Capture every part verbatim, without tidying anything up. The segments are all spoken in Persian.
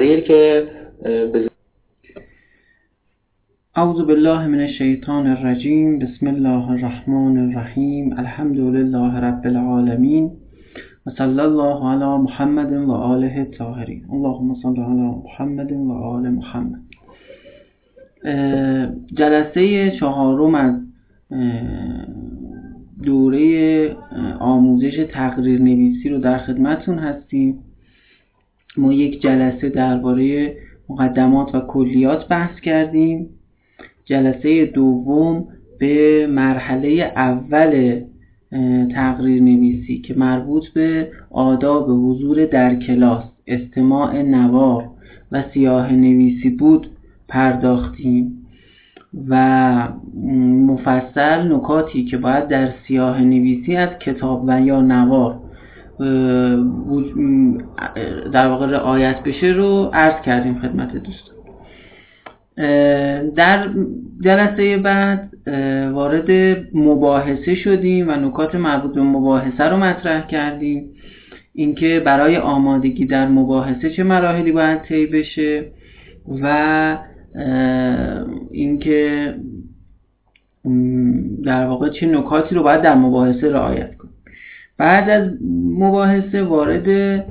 تقریر که بز... اعوذ بالله من الشیطان الرجیم. بسم الله الرحمن الرحیم. الحمد لله رب العالمین و صلی الله علی محمد و آله الطاهرین. اللهم صل علی محمد و آل محمد. جلسه چهارم از دوره آموزش تقریر نویسی رو در خدمتون هستیم. ما یک جلسه درباره مقدمات و کلیات بحث کردیم. جلسه دوم به مرحله اول تقریر نویسی که مربوط به آداب حضور در کلاس، استماع نوار و سیاه نویسی بود پرداختیم و مفصل نکاتی که باید در سیاه نویسی از کتاب و یا نوار در واقع رعایت بشه رو عرض کردیم خدمت دوستان. در جلسه بعد وارد مباحثه شدیم و نکات مربوط به مباحثه رو مطرح کردیم. اینکه برای آمادگی در مباحثه چه مراحلی باید طی بشه و اینکه در واقع چه نکاتی رو باید در مباحثه رعایت کنیم. بعد از مباحثه وارد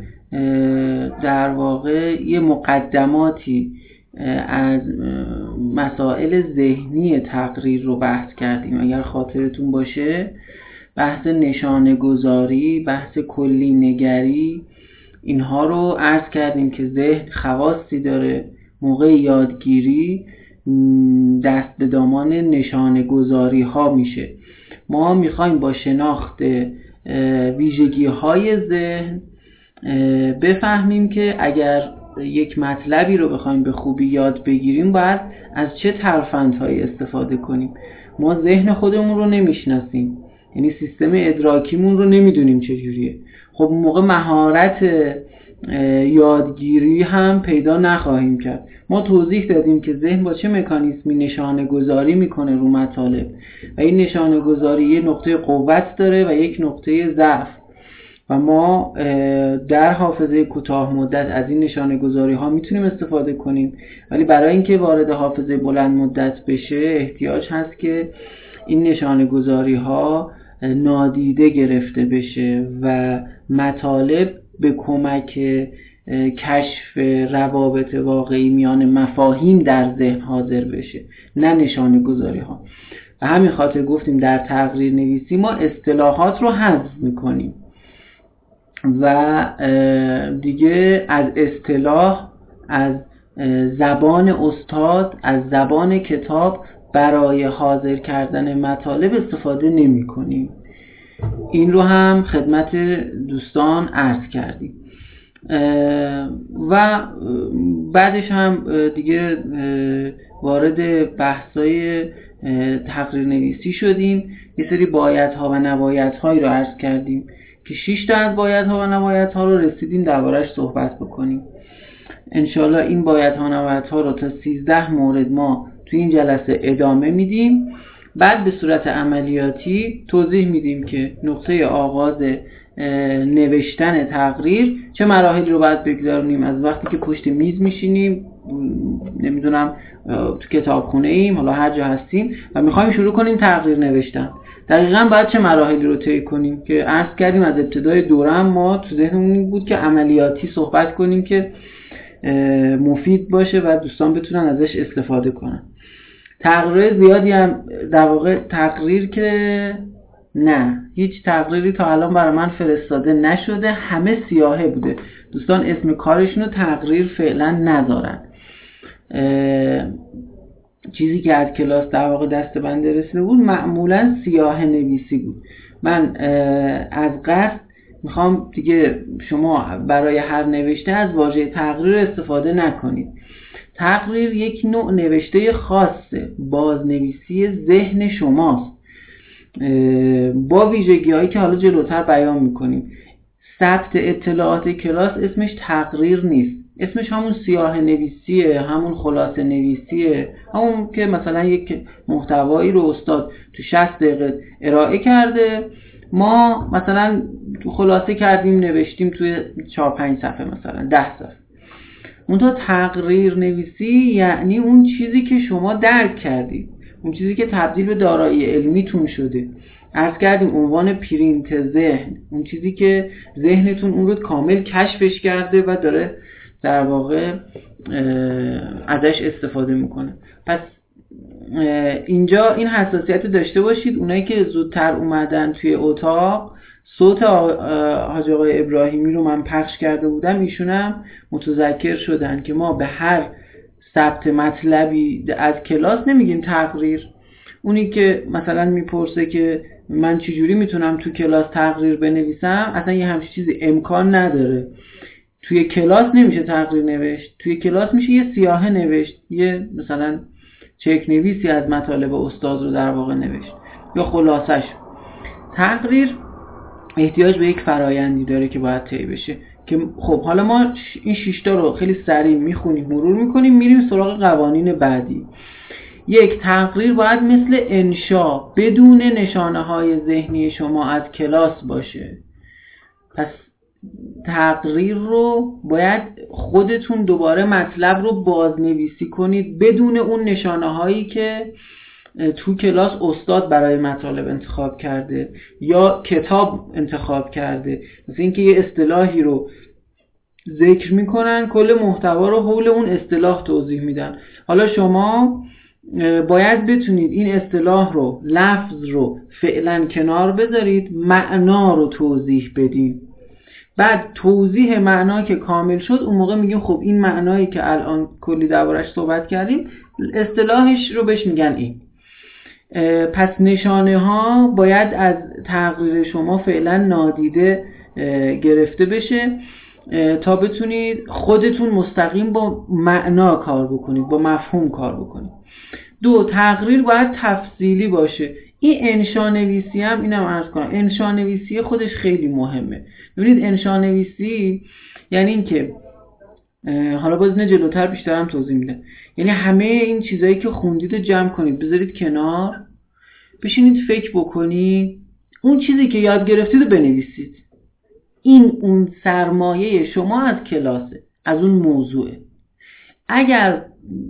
در واقع یه مقدماتی از مسائل ذهنی تقریر رو بحث کردیم. اگر خاطرتون باشه بحث نشانه گذاری، بحث کلی نگری، اینها رو عرض کردیم که ذهن خواصی داره. موقع یادگیری دست به دامان نشانه گذاری ها میشه. ما میخوایم با شناخت ویژگی های ذهن بفهمیم که اگر یک مطلبی رو بخوایم به خوبی یاد بگیریم باید از چه ترفندهایی استفاده کنیم. ما ذهن خودمون رو نمیشناسیم، یعنی سیستم ادراکیمون رو نمیدونیم چجوریه. خب موقع مهارت یادگیری هم پیدا نخواهیم کرد. ما توضیح دادیم که ذهن با چه مکانیزمی نشانه گذاری میکنه رو مطالب و این نشانه گذاری یه نقطه قوت داره و یک نقطه ضعف و ما در حافظه کوتاه مدت از این نشانه گذاری ها میتونیم استفاده کنیم، ولی برای اینکه وارد حافظه بلند مدت بشه احتیاج هست که این نشانه گذاری ها نادیده گرفته بشه و مطالب به کمک کشف روابط واقعی میان مفاهیم در ذهن حاضر بشه، نه نشانه گذاری ها. و همین خاطر گفتیم در تقریر نویسی ما اصطلاحات رو حذف میکنیم و دیگه از اصطلاح، از زبان استاد، از زبان کتاب برای حاضر کردن مطالب استفاده نمی کنیم. این رو هم خدمت دوستان عرض کردیم و بعدش هم دیگه وارد بحثای تقریر نویسی شدیم. یه سری بایدها و نبایدهایی رو عرض کردیم که شش تا از بایدها و نبایدها رو رسیدیم درباره‌اش صحبت بکنیم. انشالله این بایدها و نبایدها رو تا سیزده مورد ما تو این جلسه ادامه میدیم. بعد به صورت عملیاتی توضیح میدیم که نقطه آغاز نوشتن تقریر چه مراحلی رو باید بگذاریم از وقتی که پشت میز میشینیم، نمیدونم تو کتابخونه ایم، حالا هر جا هستیم و میخوایم شروع کنیم تقریر نوشتن. دقیقاً باید چه مراحلی رو طی کنیم که عرض کردیم از ابتدای دوره ما تو ذهنمون بود که عملیاتی صحبت کنیم که مفید باشه و دوستان بتونن ازش استفاده کنن. تقریر زیادی هم در واقع تقریر که نه، هیچ تقریری تا الان برای من فرستاده نشده، همه سیاهه بوده. دوستان اسم کارشون رو تقریر فعلا نذارن. چیزی که از کلاس در واقع دست بنده رسیده بود معمولا سیاه نویسی بود. من از قصد میخوام دیگه شما برای هر نوشته از واژه تقریر استفاده نکنید. تقریر یک نوع نوشته خاصه، بازنویسی ذهن شماست با ویژگی هایی که حالا جلوتر بیان میکنیم. ثبت اطلاعات کلاس اسمش تقریر نیست، اسمش همون سیاه نویسیه، همون خلاصه نویسیه، همون که مثلا یک محتوایی رو استاد تو شصت دقیقه ارائه کرده، ما مثلا تو خلاصه کردیم نوشتیم توی چهار پنج صفحه، مثلا ده صفحه. منتها تقریر نویسی یعنی اون چیزی که شما درک کردید، اون چیزی که تبدیل به دارایی علمیتون شده. عرض کردیم عنوان پرینت ذهن، اون چیزی که ذهنتون اون رو کامل کشفش کرده و داره در واقع ازش استفاده میکنه. پس اینجا این حساسیت داشته باشید. اونایی که زودتر اومدن توی اتاق، صوت حاج آقای ابراهیمی رو من پخش کرده بودم، ایشونم متذکر شدن که ما به هر ثبت مطلبی از کلاس نمیگیم تقریر. اونی که مثلا میپرسه که من چجوری میتونم تو کلاس تقریر بنویسم، اصلا یه همچین چیزی امکان نداره. توی کلاس نمیشه تقریر نوشت، توی کلاس میشه یه سیاهه نوشت، یه مثلا چک نویسی از مطالب استاد رو در واقع نوشت یا خلاصش. تقریر احتیاج به یک فرایندی داره که باید طی بشه که خب حالا ما این شش تا رو خیلی سریع میخونیم، مرور میکنیم، میریم سراغ قوانین بعدی. یک، تقریر باید مثل انشا بدون نشانه های ذهنی شما از کلاس باشه. پس تقریر رو باید خودتون دوباره مطلب رو بازنویسی کنید بدون اون نشانه هایی که تو کلاس استاد برای مطالب انتخاب کرده یا کتاب انتخاب کرده. مثل اینکه یه اصطلاحی رو ذکر میکنن، کل محتوا رو حول اون اصطلاح توضیح میدن. حالا شما باید بتونید این اصطلاح رو، لفظ رو فعلا کنار بذارید، معنا رو توضیح بدید. بعد توضیح معنا که کامل شد، اون موقع میگیم خب این معنایی که الان کلی دربارش صحبت کردیم اصطلاحش رو بهش میگن این. پس نشانه ها باید از تقریر شما فعلا نادیده گرفته بشه تا بتونید خودتون مستقیم با معنا کار بکنید، با مفهوم کار بکنید. دو، تقریر باید تفصیلی باشه. این انشا نویسی هم اینم عرض کنم، انشا نویسی خودش خیلی مهمه. ببینید انشا نویسی یعنی این که حالا باز نه جلوتر بیشتر هم توضیح میدم، یعنی همه این چیزایی که خوندید رو جمع کنید بذارید کنار، بشینید فکر بکنید، اون چیزی که یاد گرفتید رو بنویسید. این اون سرمایه شما از کلاسه، از اون موضوعه. اگر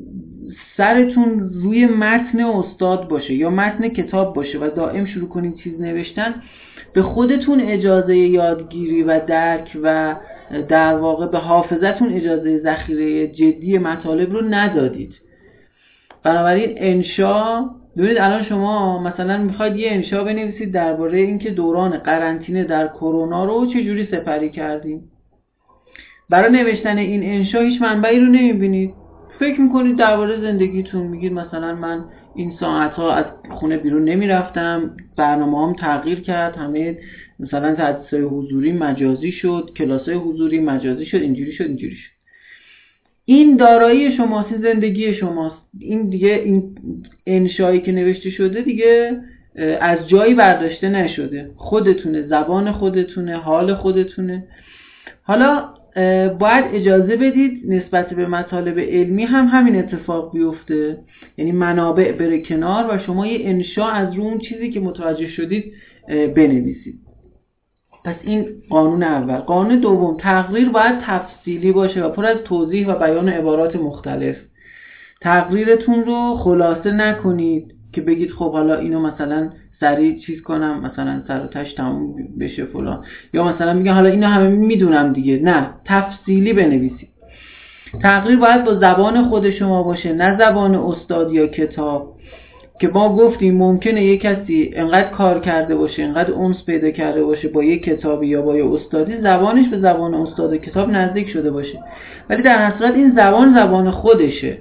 سرتون روی متن استاد باشه یا متن کتاب باشه و دائم شروع کنید چیز نوشتن، به خودتون اجازه یادگیری و درک و در واقع به حافظتون اجازه ذخیره جدی مطالب رو ندادید. بنابراین انشا، ببینید الان شما مثلا میخواید یه انشا بنویسید درباره اینکه دوران قرنطینه در کرونا رو چجوری سپری کردیم. برای نوشتن این انشا هیچ منبعی رو نمیبینید، فکر میکنید درباره زندگیتون، میگید مثلا من این ساعتها از خونه بیرون نمیرفتم، برنامه‌ام تغییر کرد، همه مثلا تدریس‌های حضوری مجازی شد، کلاس‌های حضوری مجازی شد، اینجوری شد اینجوری شد. این دارایی شماست، زندگی شماست. این دیگه این انشایی که نوشته شده دیگه از جایی برداشته نشده، خودتونه، زبان خودتونه، حال خودتونه. حالا باید اجازه بدید نسبت به مطالب علمی هم همین اتفاق بیفته، یعنی منابع بره کنار و شما یه انشا از رو اون چیزی که متوجه شدید بنویسید. پس این قانون اول. قانون دوم، تقریر باید تفصیلی باشه و پر از توضیح و بیان عبارات مختلف. تقریرتون رو خلاصه نکنید که بگید خب حالا اینو مثلا سریع چیز کنم، مثلا سر و تش تموم بشه فلان، یا مثلا میگم حالا اینو همه میدونم دیگه. نه، تفصیلی بنویسید. تقریر باید با زبان خود شما باشه، نه زبان استاد یا کتاب، که ما گفتیم ممکنه یک کسی انقدر کار کرده باشه، انقدر انس پیدا کرده باشه با یک کتابی یا با یک استادی، زبانش به زبان استاد و کتاب نزدیک شده باشه، ولی در اصل این زبان زبان خودشه.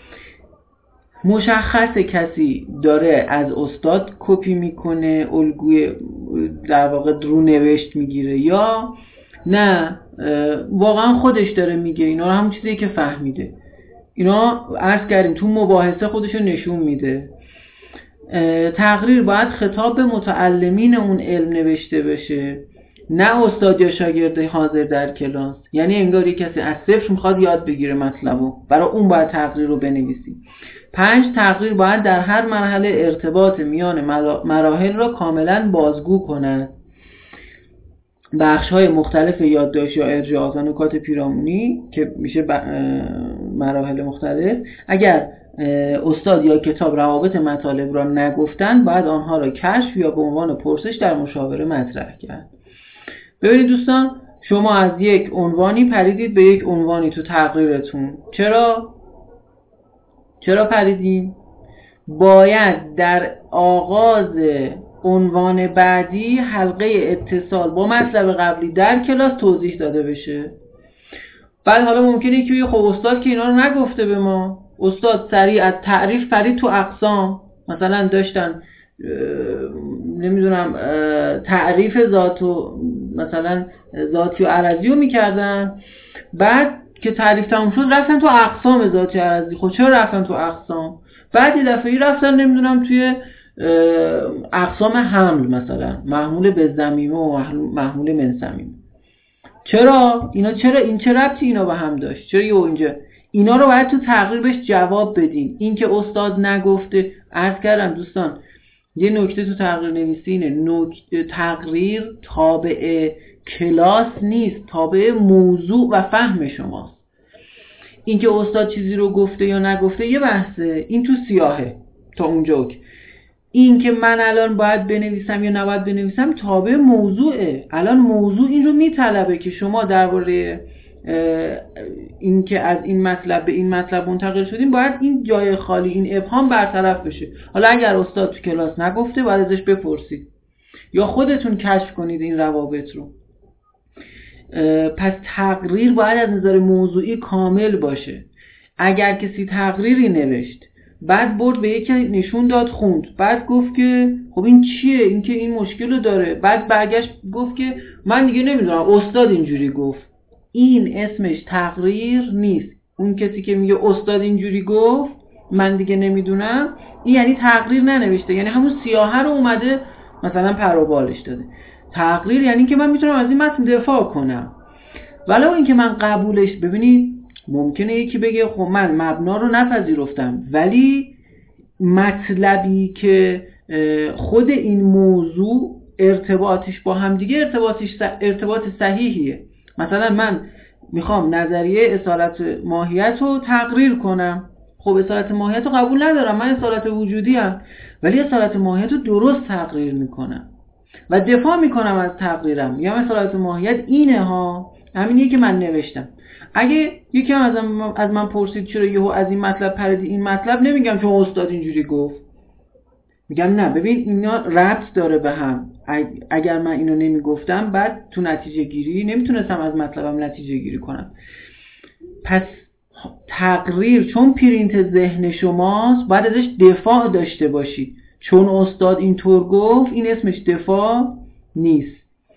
مشخصه کسی داره از استاد کپی میکنه، الگوی در واقع درو نوشت میگیره، یا نه واقعا خودش داره میگه اینا رو، همون چیزی که فهمیده. اینا عرض کردیم تو مباحثه خودشو نشون میده. تقریر باید خطاب به متعلمین اون علم نوشته بشه، نه استاد یا شاگرد حاضر در کلاس. یعنی انگار کسی از صفر میخواد یاد بگیره مطلبو، برای اون باید تقریر رو بنویسی. پنج، تقریر باید در هر مرحله ارتباط میان مراحل را کاملا بازگو کند. بخش‌های مختلف یادداشت یا ارجاعات و نکات پیرامونی که میشه مراحل مختلف، اگر استاد یا کتاب روابط مطالب را نگفتن باید آنها را کشف یا به عنوان پرسش در مشاوره مطرح کرد. ببینید دوستان، شما از یک عنوانی پریدید به یک عنوانی تو تقریرتون. چرا؟ چرا پریدین؟ باید در آغاز عنوان بعدی حلقه اتصال با مطلب قبلی در کلاس توضیح داده بشه. بعد حالا ممکنه که خب استاد که اینا رو نگفته به ما، استاد سریع از تعریف پرید تو اقسام، مثلا داشتن نمیدونم تعریف ذات و مثلا ذاتی و عرضی رو میکردن، بعد که تعریف تموم شد رفتن تو اقسام ذاتی و عرضی. خب چرا رفتن تو اقسام؟ بعد یه دفعه رفتن نمیدونم توی اقسام حمل، مثلا محمول به ضمیمه و محمول من صمیمه. چرا اینا چرا این چه ربطی اینا به هم داشت؟ چرا یه اینجا اینا رو باید تو تقریر بهش جواب بدین. این که استاد نگفته، عرض کردم دوستان یه نکته تو تقریر نویسی اینه، نکته تقریر تابع کلاس نیست، تابع موضوع و فهم شماست. این که استاد چیزی رو گفته یا نگفته یه بحثه، این تو سیاهه تا اونجا. این که من الان باید بنویسم یا نباید بنویسم تابع موضوعه. الان موضوع این رو میطلبه که شما درباره این که از این مطلب به این مطلب منتقل شدیم باید این جای خالی، این ابهام برطرف بشه. حالا اگر استاد تو کلاس نگفته باید ازش بپرسید یا خودتون کشف کنید این روابط رو. پس تقریر باید از نظر موضوعی کامل باشه. اگر کسی تقریری نوشت بعد برد به یکی نشون داد خوند، بعد گفت که خب این چیه، این که این مشکل رو داره، بعد برگشت گفت که من دیگه نمیدونم استاد اینجوری گفت، این اسمش تقریر نیست. اون کسی که میگه استاد اینجوری گفت من دیگه نمیدونم، این یعنی تقریر ننوشته، یعنی همون سیاهه رو اومده مثلا پر و بالش داده. تقریر یعنی که من میتونم از این متن دفاع کنم، ولو اینکه من قبولش، ببینید ممکنه یکی بگه خب من مبنا رو نپذیرفتم، ولی مطلبی که خود این موضوع ارتباطش با هم دیگه ارتباطش ارتباط صحیحیه. مثلا من میخوام نظریه اصالت ماهیت رو تقریر کنم، خب اصالت ماهیت رو قبول ندارم، من اصالت وجودی ام، ولی اصالت ماهیت رو درست تقریر میکنم و دفاع میکنم از تقریرم. یا اصالت ماهیت اینه ها، همینیه که من نوشتم. اگه یکی هم از من, از من پرسید چرا یهو از این مطلب پریدی این مطلب، نمیگم چون استاد اینجوری گفت، میگم نه ببین اینا ربط داره به هم. اگر من اینو نمیگفتم بعد تو نتیجه گیری نمیتونستم از مطلبم نتیجه گیری کنم. پس تقریر چون پرینت ذهن شماست باید ازش دفاع داشته باشید. چون استاد اینطور گفت این اسمش دفاع نیست.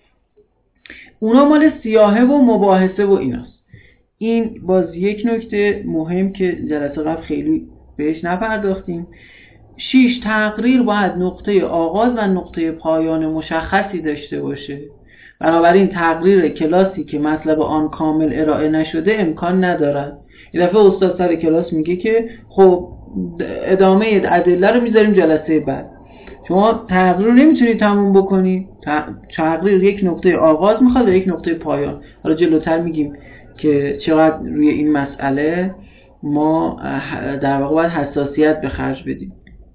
اونا مال سیاهه و مباحثه و ایناست. این باز یک نکته مهم که جلسه قبل خیلی بهش نپرداختیم. شیش، تقریر باید نقطه آغاز و نقطه پایان مشخصی داشته باشه. بنابراین تقریر کلاسی که مطلب آن کامل ارائه نشده امکان ندارد. یه دفعه استاد سر کلاس میگه که خب ادامه ادله رو میذاریم جلسه بعد. شما تقریر رو نمیتونید تموم بکنید. تقریر یک نقطه آغاز میخواد و یک نقطه پایان. حالا جلوتر میگیم که چقدر روی این مسئله ما در واقع باید حساسیت به خرج بدیم.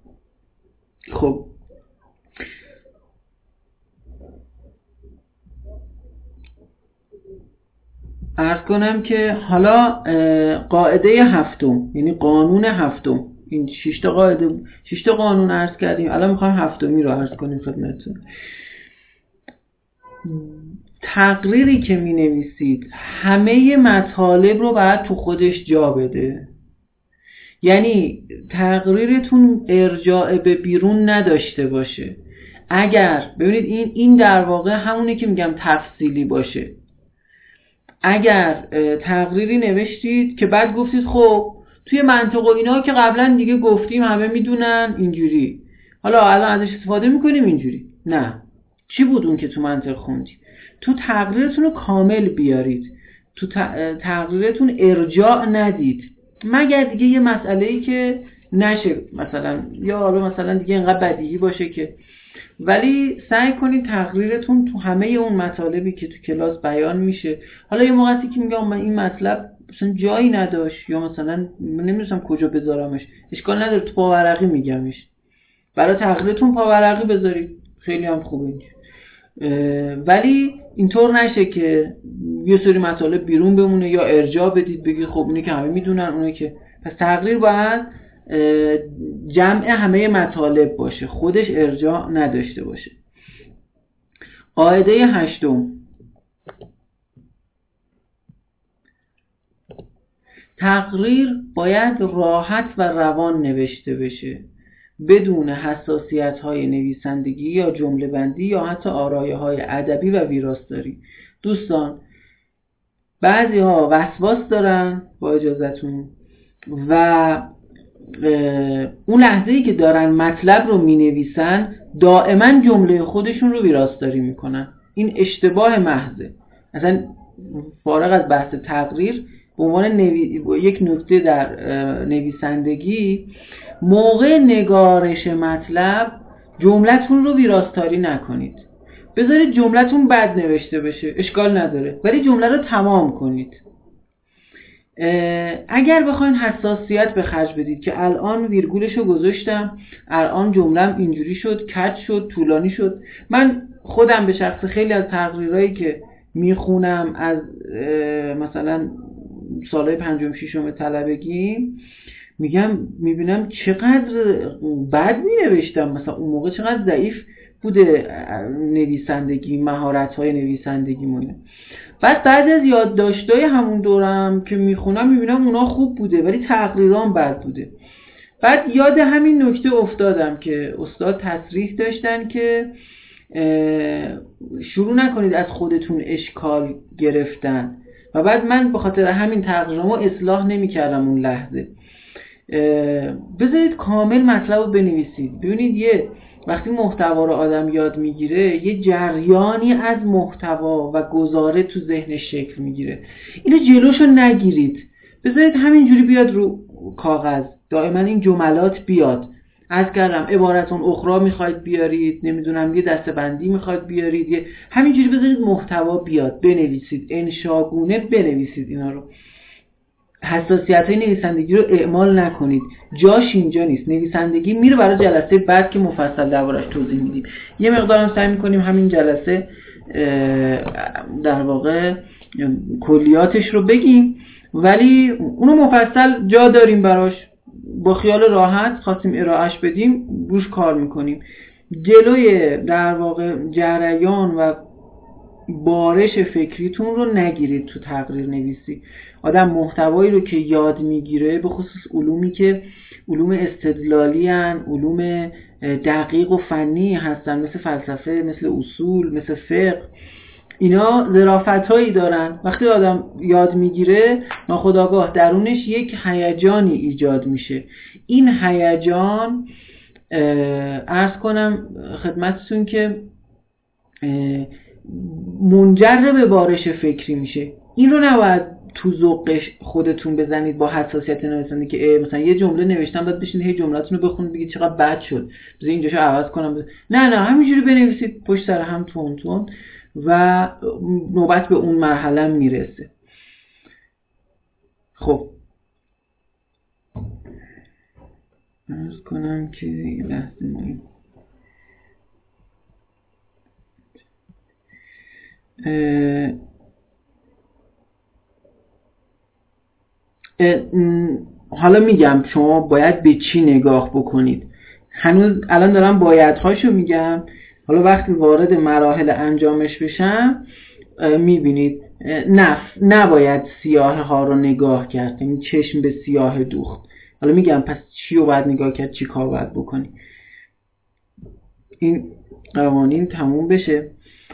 خب عرض کنم که حالا قاعده هفتم، یعنی قانون هفتم، این شش تا قاعده شش تا قانون عرض کردیم، الان میخوایم هفتمی رو عرض کنیم خدمتتون. تقریری که می نویسید همه مطالب رو باید تو خودش جا بده. یعنی تقریرتون ارجاع به بیرون نداشته باشه. اگر ببینید این این در واقع همونه که میگم تفصیلی باشه. اگر تقریری نوشتید که بعد گفتید خب توی منطق و اینا که قبلا دیگه گفتیم همه میدونن اینجوری، حالا الان ازش استفاده میکنیم اینجوری، نه، چی بود اون که تو منطق خوندیم؟ تو تقریرتون رو کامل بیارید، تو تقریرتون ارجاع ندید، مگر دیگه یه مسئله‌ای که نشه مثلا، یا حالا مثلا دیگه اینقدر بدیهی باشه که ولی سعی کنید تقریرتون تو همه اون مطالبی که تو کلاس بیان میشه، حالا یه موقعی که میگم من این مطلب مثلا جایی نداشت یا مثلا نمیدونم کجا بذارمش، اشکال نداره تو پاورقی میگمش، برای تقریرتون پاورقی بذارید، خیلی هم خوبه. ولی اینطور نشه که یه سری مطالب بیرون بمونه یا ارجاع بدید بگید خب اینه که همه میدونن اونه که، پس تقریر باید جمع همه مطالب باشه، خودش ارجاع نداشته باشه. قاعده هشتم، تقریر باید راحت و روان نوشته بشه، بدون حساسیت‌های نویسندگی یا جمله بندی یا حتی آرایه‌های ادبی و ویراستاری. دوستان بعضی‌ها وسواس دارن با اجازهتون و اون لحظه‌ای که دارن مطلب رو می‌نویسن دائما جمله خودشون رو ویراستاری میکنن. این اشتباه محضه. اصلا فارغ از بحث تقریر، به عنوان نوی... یک نکته در نویسندگی، موقع نگارش مطلب جملتون رو ویراستاری نکنید. بذارید جملتون بد نوشته بشه، اشکال نداره، ولی جمله رو تمام کنید. اگر بخواین حساسیت به خرج بدید که الان ویرگولشو گذاشتم، الان جملم اینجوری شد، کج شد، طولانی شد. من خودم به شخص خیلی از تقریرایی که میخونم از مثلا سالهای پنجم ششم طلبگی میگم میبینم چقدر بد مینوشتم، مثلا اون موقع چقدر ضعیف بوده نویسندگی، مهارت‌های نویسندگی مونه. بعد بعد از یادداشت‌های همون دورم که میخونم میبینم اونا خوب بوده ولی تقریرام بد بوده. بعد یاد همین نکته افتادم که استاد تصریح داشتن که شروع نکنید از خودتون اشکال گرفتن، و بعد من به خاطر همین تقریرامو اصلاح نمی‌کردم اون لحظه. بذارید کامل مطلب رو بنویسید. ببینید یه وقتی محتوا رو آدم یاد میگیره یه جریانی از محتوا و گزاره تو ذهنش شکل میگیره. اینو جلوشو نگیرید، بذارید همینجوری بیاد رو کاغذ، دائما این جملات بیاد. عرض کردم عبارتون اخرى میخواید بیارید، نمیدونم یه دسته‌بندی میخواید بیارید، یه همینجوری بذارید محتوا بیاد، بنویسید، انشاگونه بنویسید اینا رو. حساسیت‌های نویسندگی رو اعمال نکنید، جاش اینجا نیست. نویسندگی میره برای جلسه بعد که مفصل دربارش توضیح میدیم. یه مقدارم سعی میکنیم همین جلسه در واقع کلیاتش رو بگیم، ولی اونو مفصل جا داریم براش، با خیال راحت خواستیم ارائهش بدیم روش کار میکنیم. جلوی در واقع جریان و بارش فکریتون رو نگیرید تو تقریر نویسی. آدم محتوایی رو که یاد میگیره، به خصوص علومی که علوم استدلالی هن، علوم دقیق و فنی هستن، مثل فلسفه، مثل اصول، مثل فقه، اینا ظرافت‌هایی دارن. وقتی آدم یاد میگیره ناخودآگاه درونش یک هیجانی ایجاد میشه. این هیجان عرض کنم خدمتتون که منجر به بارش فکری میشه. این رو نباید تو ذوقش خودتون بزنید با حساسیت نویسنده که مثلا یه جمله نوشتم بعد بشین هی جمله‌تون رو بخونید بگید چقدر بد شد، بذار اینجاشو عوض کنم. بذار. نه نه همینجوری بنویسید پشت سر هم تون تون و نوبت به اون مرحله میرسه. خب عرض کنم که یه لحظه مهم اه اه حالا میگم شما باید به چی نگاه بکنید. هنوز الان دارم بایدهاشو میگم، حالا وقتی وارد مراحل انجامش بشم میبینید نف نباید سیاه ها رو نگاه کرد، یعنی چشم به سیاه دوخت. حالا میگم پس چی رو باید نگاه کرد، چی کار باید بکنی. این قوانین تموم بشه.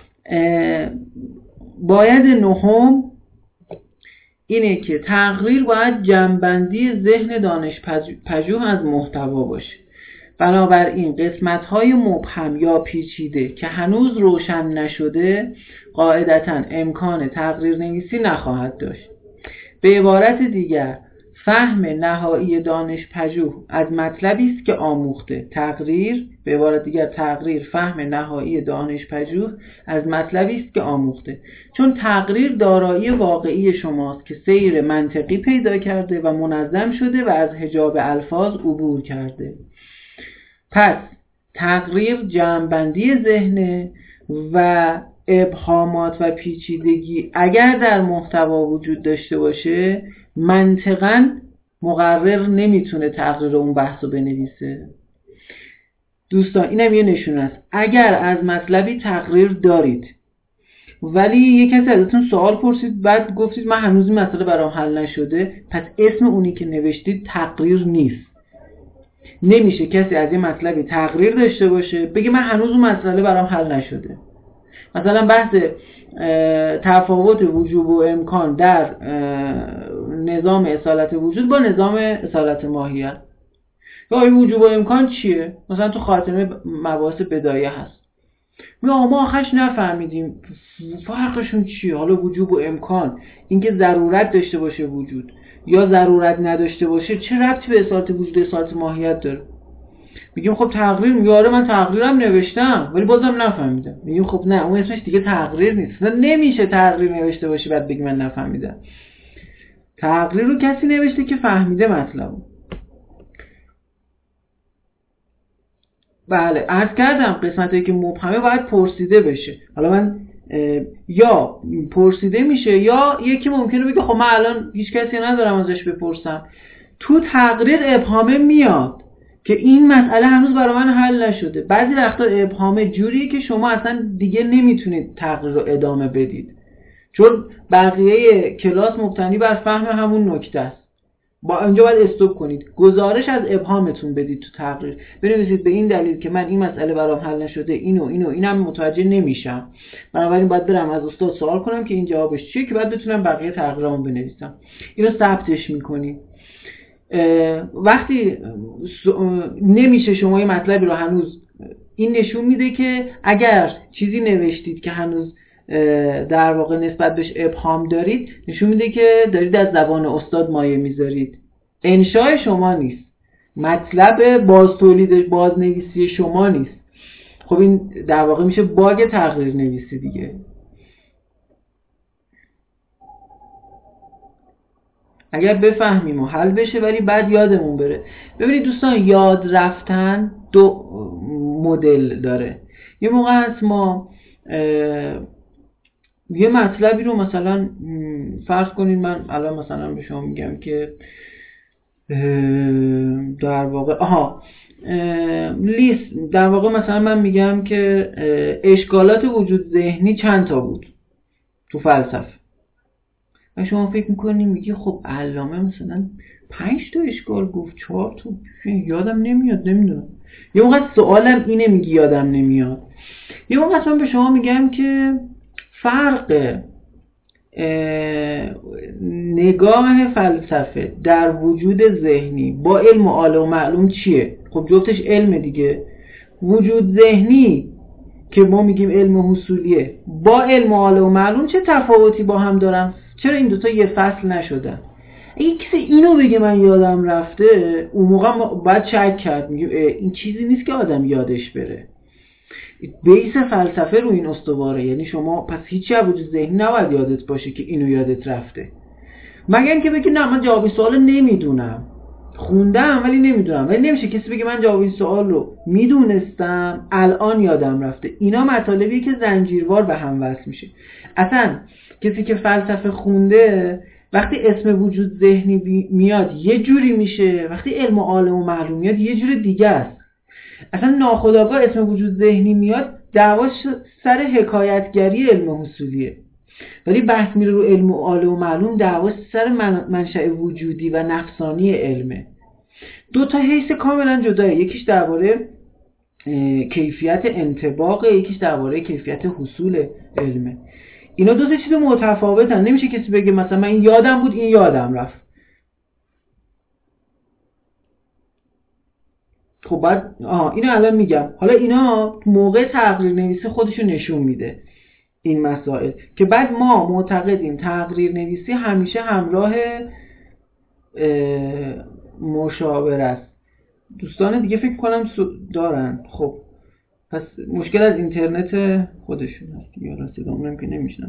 باید نهم اینه که تقریر باید جمع‌بندی ذهن دانش پژوه از محتوا باشه. بنابراین قسمت‌های مبهم یا پیچیده که هنوز روشن نشده قاعدتاً امکان تقریر نویسی نخواهد داشت. به عبارت دیگر فهم نهایی دانش پژوه از مطلبی است که آموخته. تقریر، به عبارت دیگر تقریر فهم نهایی دانش پژوه از مطلبی است که آموخته، چون تقریر دارایی واقعی شماست که سیر منطقی پیدا کرده و منظم شده و از حجاب الفاظ عبور کرده. پس تقریر جمع‌بندی ذهن و ابهامات و پیچیدگی اگر در محتوا وجود داشته باشه، منطقاً مقرر نمیتونه تقریر اون بحثو بنویسه. دوستان اینم یه نشونه است. اگر از مطلبی تقریر دارید ولی یه کسی ازتون سوال پرسید بعد گفتید من هنوز این مسئله برام حل نشده، پس اسم اونی که نوشتید تقریر نیست. نمیشه کسی از این مطلبی تقریر داشته باشه بگه من هنوز اون مسئله برام حل نشده. مثلا بحث تفاوت وجوب و امکان در نظام اصالت وجود با نظام اصالت ماهیت، یا این وجوب و امکان چیه؟ مثلا تو خاتمه مباحث بدایه هست، ما ما آخرش نفهمیدیم فرقشون چیه. حالا وجوب و امکان، اینکه ضرورت داشته باشه وجود یا ضرورت نداشته باشه، چه ربطی به اصالت وجود و اصالت ماهیت داره؟ میگیم خب تقریر، میاره من تقریرم نوشتم ولی بازم نفهمیدم. میگیم خب نه، اون اسمش دیگه تقریر نیست. نمیشه تقریر نوشته باشی بعد بگی من نفهمیدم. تقریر رو کسی نوشته که فهمیده مطلبو. بله عرض کردم قسمتایی که مبهمه باید پرسیده بشه. حالا من یا پرسیده میشه یا یکی ممکنه بگه خب من الان هیچ کسی ندارم ازش بپرسم. تو تقریر ابهامه میاد که این مسئله هنوز برای من حل نشده. بعضی وقتا ابهامه جوریه که شما اصلا دیگه نمیتونید تقریر رو ادامه بدید، چون بقیه کلاس مبتنی بر فهم همون نکته است. با اینجا باید استوب کنید، گزارش از ابهامتون بدید تو تقریر. بنویسید به این دلیل که من این مسئله برام حل نشده، اینو اینو اینم متوجه نمیشم، بنابراین باید برم از استاد سوال کنم که این جوابش چیه که بعد بتونم بقیه تقریرامو بنویسم. اینو ثبتش میکنید. وقتی نمیشه شما یه مطلبی رو هنوز، این نشون میده که اگر چیزی نوشتید که هنوز در واقع نسبت بهش ابهام دارید، نشون میده که دارید از زبان استاد مایه میذارید. انشاء شما نیست، مطلب باز تولید بازنویسی شما نیست. خب این در واقع میشه باگ تقریر نویسی دیگه. اگر بفهمیم و حل بشه ولی بعد یادمون بره. ببینید دوستان، یاد رفتن دو مدل داره. یه موقع هست ما یه مطلبی رو مثلا فرض کنید، من الان مثلا به شما میگم که در واقع آها لیست، در واقع مثلا من میگم که اشکالات وجود ذهنی چند تا بود تو فلسفه و شما فکر میکنید میگی خب علامه مثلا پنج تا اشکال گفت، چهار تا یادم نمیاد، نمیدونم. یه موقع سوالم اینه میگی یادم نمیاد. یه موقع من به شما میگم که فرق نگاه فلسفه در وجود ذهنی با علم و آله و معلوم چیه؟ خب جفتش علم دیگه. وجود ذهنی که ما میگیم علم حصولیه با علم و آله و معلوم چه تفاوتی با هم دارن؟ چرا این دوتا یه فصل نشدن؟ اگه کسی اینو بگه من یادم رفته، اون موقع ما باید شک کرد، میگیم این چیزی نیست که آدم یادش بره. بیس فلسفه رو این استواره، یعنی شما پس هیچی از وجود ذهنی نباید یادت باشه که اینو یادت رفته، مگر اینکه بگی نه من جواب این سوال نمیدونم، خوندم ولی نمیدونم. ولی نمیشه کسی بگه من جواب این سوال رو میدونستم الان یادم رفته. اینا مطالبیه که زنجیروار به هم وصل میشه. اصلا کسی که فلسفه خونده وقتی اسم وجود ذهنی میاد یه جوری میشه، وقتی علم و عالم و معلوم میاد یه جور دیگه است. اصلا ناخودآگاه اسم وجود ذهنی میاد دعواش سر حکایتگری علم حصولیه، ولی بحث میره رو علم و عالم و معلوم دعواش سر منشأ وجودی و نفسانی علمه. دو تا حیث کاملا جداه، یکیش درباره کیفیت انطباق، یکیش درباره کیفیت حصول علمه. اینا دو تا چیز متفاوتن. نمیشه کسی بگه مثلا من این یادم بود این یادم رفت. خب بعد آها اینو الان میگم. حالا اینا موقع تقریر نویسی خودشو نشون میده این مسائل، که بعد ما معتقدیم تقریر نویسی همیشه همراه مشاور است. دوستان دیگه فکر کنم دارن. خب پس مشکل از اینترنت خودشون هست دیگه. حالا صدامونم که نمیشنم.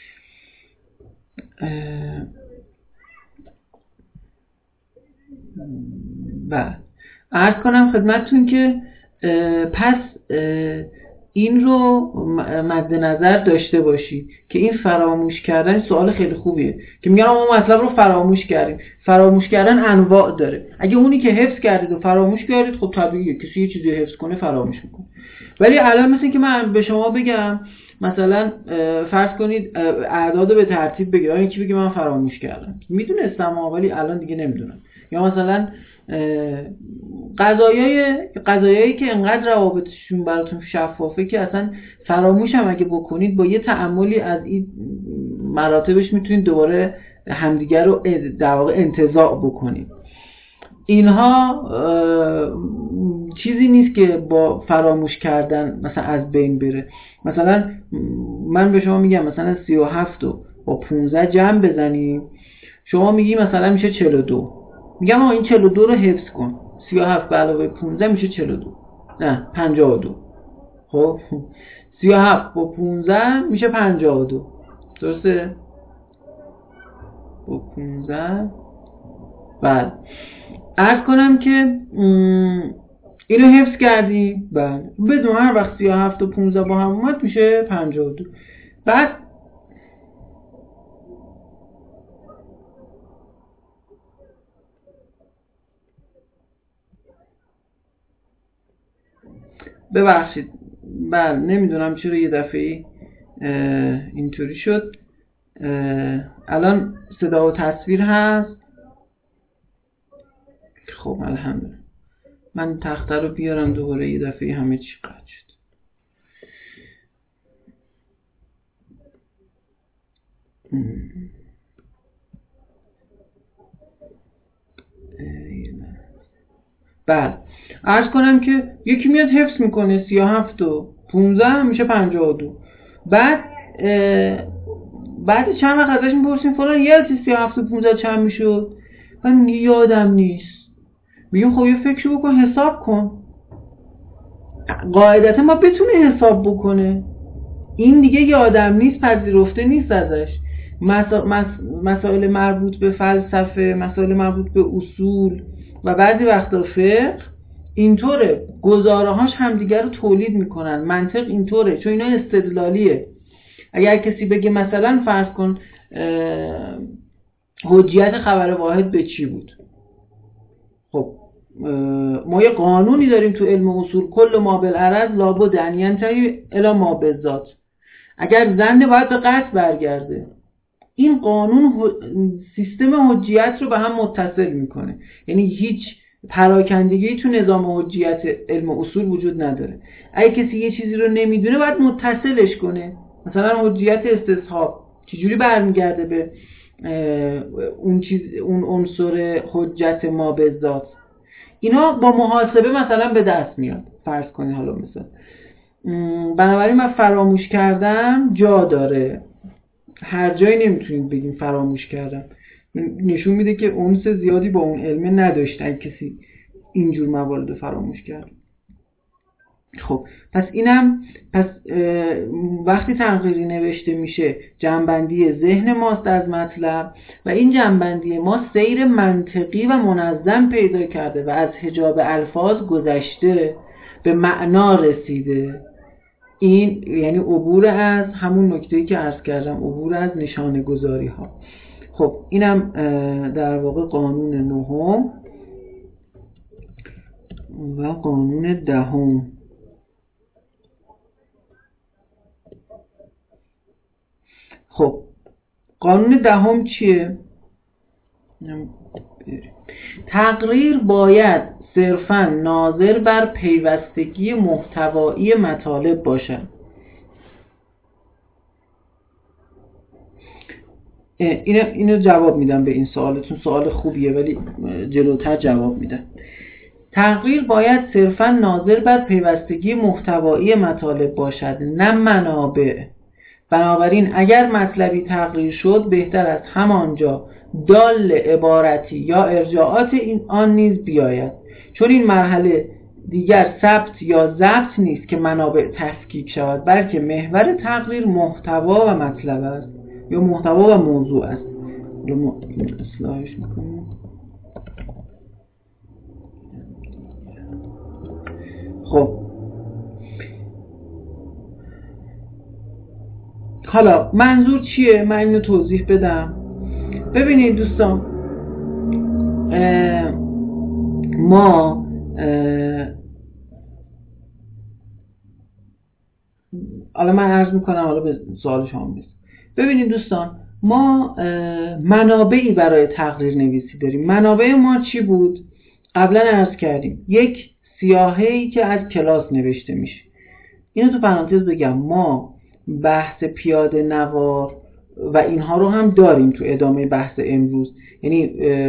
بله عرض کنم خدمتتون که پس این رو مد نظر داشته باشید که این فراموش کردن سوال خیلی خوبیه که میگن ما مطلب رو فراموش کردیم. فراموش کردن انواع داره. اگه اونی که حفظ کردید و فراموش کردید خب طبیعیه کسی یه چیزی حفظ کنه فراموش میکنه. ولی الان مثل که من به شما بگم مثلا فرض کنید اعداد به ترتیب بگید، یکی بگه من فراموش کردم، میدونستم ولی الان دیگه نمیدونم. یا مثلا قضایای قضایایی که انقدر روابطشون براتون شفافه که اصلا فراموش هم اگه بکنید با یه تأملی از این مراتبش میتونید دوباره همدیگر رو در واقع انتزاع بکنید. اینها چیزی نیست که با فراموش کردن مثلا از بین بره. مثلا من به شما میگم مثلا سی و هفت رو با پونزده جمع بزنیم، شما میگی مثلا میشه چهل و دو. میگم آقا این چهل و دو رو حفظ کن. سی و هفت به علاوه پونزده میشه چهل و دو. نه پنجاه و دو. خب سی و هفت با پونزده میشه پنجاه و دو. درسته؟ با پونزده. بله عرض کنم که اینو حفظ کردی. بله بدون هر وقت سی و هفت و پونزده با هم اومد میشه پنجاه و دو. بعد ببخشید بله نمیدونم چرا یه دفعه اینطوری شد. الان صدا و تصویر هست. خب الحمدلله. من تخته رو بیارم دوباره یه دفعه همه چی قطع شد. بله عرض کنم که یکی میاد حفظ میکنه سی و هفت و پونزده میشه پنجاه و دو. بعد بعد چند وقت ازش میپرسیم فلان یادتی سی و هفت و پونزده چند میشد؟ من میگه یادم نیست. میگم خب یه فکر بکن حساب کن. قاعدتا ما بتونه حساب بکنه. این دیگه یادم نیست پذیرفته نیست ازش. مسا... مس... مسائل مربوط به فلسفه، مسائل مربوط به اصول و بعضی وقتا فقه اینطوره، گزاره هاش همدیگر رو تولید میکنن. منطق اینطوره چون اینا استدلالیه. اگر کسی بگه مثلا فرض کن حجیت خبر واحد به چی بود، خب ما یه قانونی داریم تو علم اصول کل ما بالعرض لابد ان ینتهی الی ما بالذات. اگر زنده باید به قطع برگرده. این قانون سیستم حجیت رو به هم متصل میکنه. یعنی هیچ پراکندگی تو نظام حجیت علم اصول وجود نداره. اگه کسی یه چیزی رو نمیدونه باید متصلش کنه. مثلا حجیت استصحاب چجوری برمیگرده به اون چیز اون عنصر حجت ما به ذات. اینا با محاسبه مثلا به دست میاد. فرض کنید حالا مثلا بنابراین من فراموش کردم جا داره. هر جایی نمیتونید بگیم فراموش کردم. نشون میده که اونس زیادی با اون علمه نداشتن کسی اینجور موارد فراموش کرد. خب پس اینم پس وقتی تحقیقی نوشته میشه جنبندی ذهن ماست از مطلب و این جنبندی ما سیر منطقی و منظم پیدا کرده و از حجاب الفاظ گذشته به معنا رسیده. این یعنی عبور از همون نکته‌ای که عرض کردم، عبور از نشانه گذاری ها. خب اینم در واقع قانون نهم و قانون دهم. خب قانون دهم چیه؟ تقریر باید صرفاً ناظر بر پیوستگی محتوایی مطالب باشد. اینو اینو جواب میدم به این سوالتون. سوال خوبیه ولی جلوتر جواب میدم. تقریر باید صرفاً ناظر بر پیوستگی محتوایی مطالب باشد، نه منابع. بنابراین اگر مطلبی تقریر شد بهتر است همانجا دال عبارتی یا ارجاعات این آن نیز بیاید، چون این مرحله دیگر ثبت یا ضبط نیست که منابع تفکیک شود، بلکه محور تقریر محتوا و مطلب است یا محتوا و موضوع است. رو اصلاحش میکنیم. خب حالا منظور چیه؟ من اینو توضیح بدم. ببینید دوستان، ما حالا من عرض میکنم حالا به سوال شما میرسیم. ببینید دوستان، ما منابعی برای تقریر نویسی داریم. منابع ما چی بود؟ قبلا عرض کردیم یک سیاهه‌ای که از کلاس نوشته میشه. اینو تو پرانتز بگم، ما بحث پیاده نوار و اینها رو هم داریم تو ادامه بحث امروز. یعنی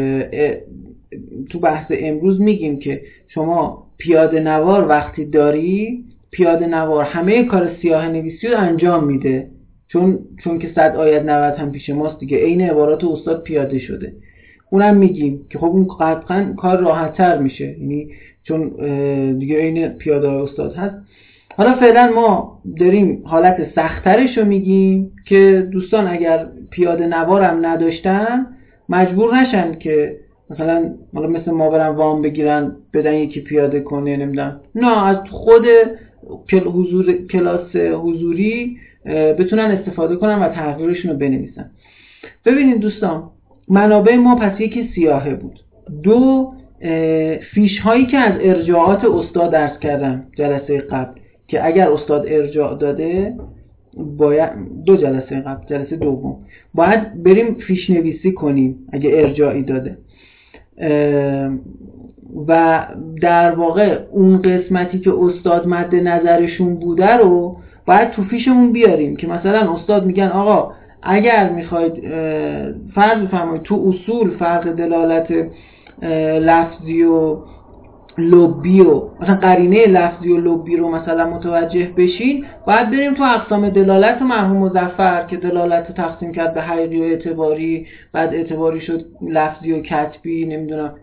تو بحث امروز میگیم که شما پیاده نوار وقتی داری، پیاده نوار همه کار سیاه نویسی رو انجام میده، چون چون که صد آیت نود هم پیش ماست دیگه، عین عبارات استاد پیاده شده. اونم میگیم که خب اون قطعا کار راحت تر میشه، یعنی چون دیگه عین پیاده استاد هست. حالا فعلا ما داریم حالت سخت‌ترش رو میگیم که دوستان اگر پیاده نوارم نداشتن مجبور نشن که مثلا حالا مثل ما برن وام بگیرن بدن یکی پیاده کنه، نمیدونم، نه، از خود حضور کلاس حضوری بتونن استفاده کنن و تقریرشون رو بنویسن. ببینید دوستان، منابع ما پس یکی سیاهه بود، دو فیش هایی که از ارجاعات استاد درس کردم جلسه قبل که اگر استاد ارجاع داده باید دو جلسه قبل جلسه دوم باید بریم فیش نویسی کنیم اگه ارجاعی داده، و در واقع اون قسمتی که استاد مد نظرشون بوده رو باید تو فیشمون بیاریم که مثلا استاد میگن آقا اگر میخواید فرض بفرمایید تو اصول فرق دلالت لفظی و لبی و مثلا قرینه لفظی و لبی رو مثلا متوجه بشین، باید بریم تو اقسام دلالت مرحوم مظفر که دلالت تقسیم کرد به حقیقی و اعتباری، بعد اعتباری شد لفظی و کتبی، نمیدونم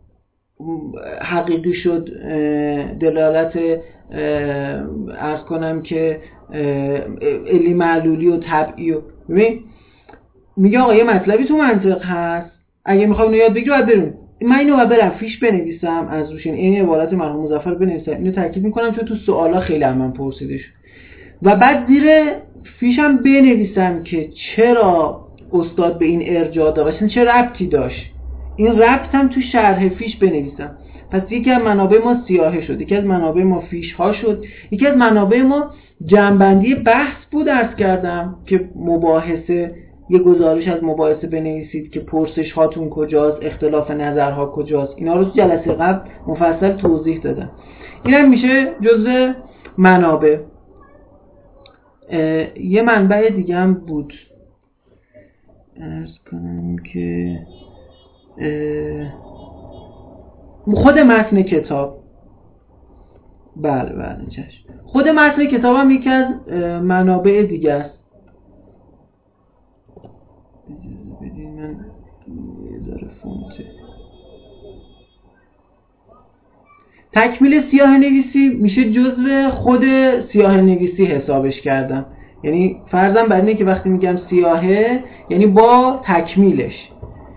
حقیقی شد دلالت عرض کنم که علی معلولی و طبعی. و میگه آقا یه مطلبی تو منطق هست، اگه میخوای اینو یاد بگیری باید بریم من اینو باید برم فیش بنویسم از روش این عبارت مرحوم مظفر بنویسم. اینو تاکید میکنم چون تو سوالا خیلی هم من پرسیده شد، و بعد زیر فیشم بنویسم که چرا استاد به این ارجاع داشت، چه ربطی داشت، این ربط هم تو شرح فیش بنویسم. پس یکی از منابع ما سیاهه شد، یکی از منابع ما فیش ها شد، یکی از منابع ما جنبندی بحث بود عرض کردم که مباحثه، یه گزارش از مباحثه بنویسید که پرسش هاتون کجاست، اختلاف نظرها کجاست، اینا رو تو جلسه قبل مفصل توضیح دادم. این هم میشه جزء منابع. یه منبع دیگه هم بود عرض کنم که خود متن کتاب. بله بله چشم. خود متن کتاب هم یکی از منابع دیگه است. اجازه بدید من یه ذره فونت تکمیل سیاه نویسی میشه جزو خود سیاه نویسی حسابش کردم، یعنی فرضاً بر اینه که وقتی میگم سیاهه یعنی با تکمیلش.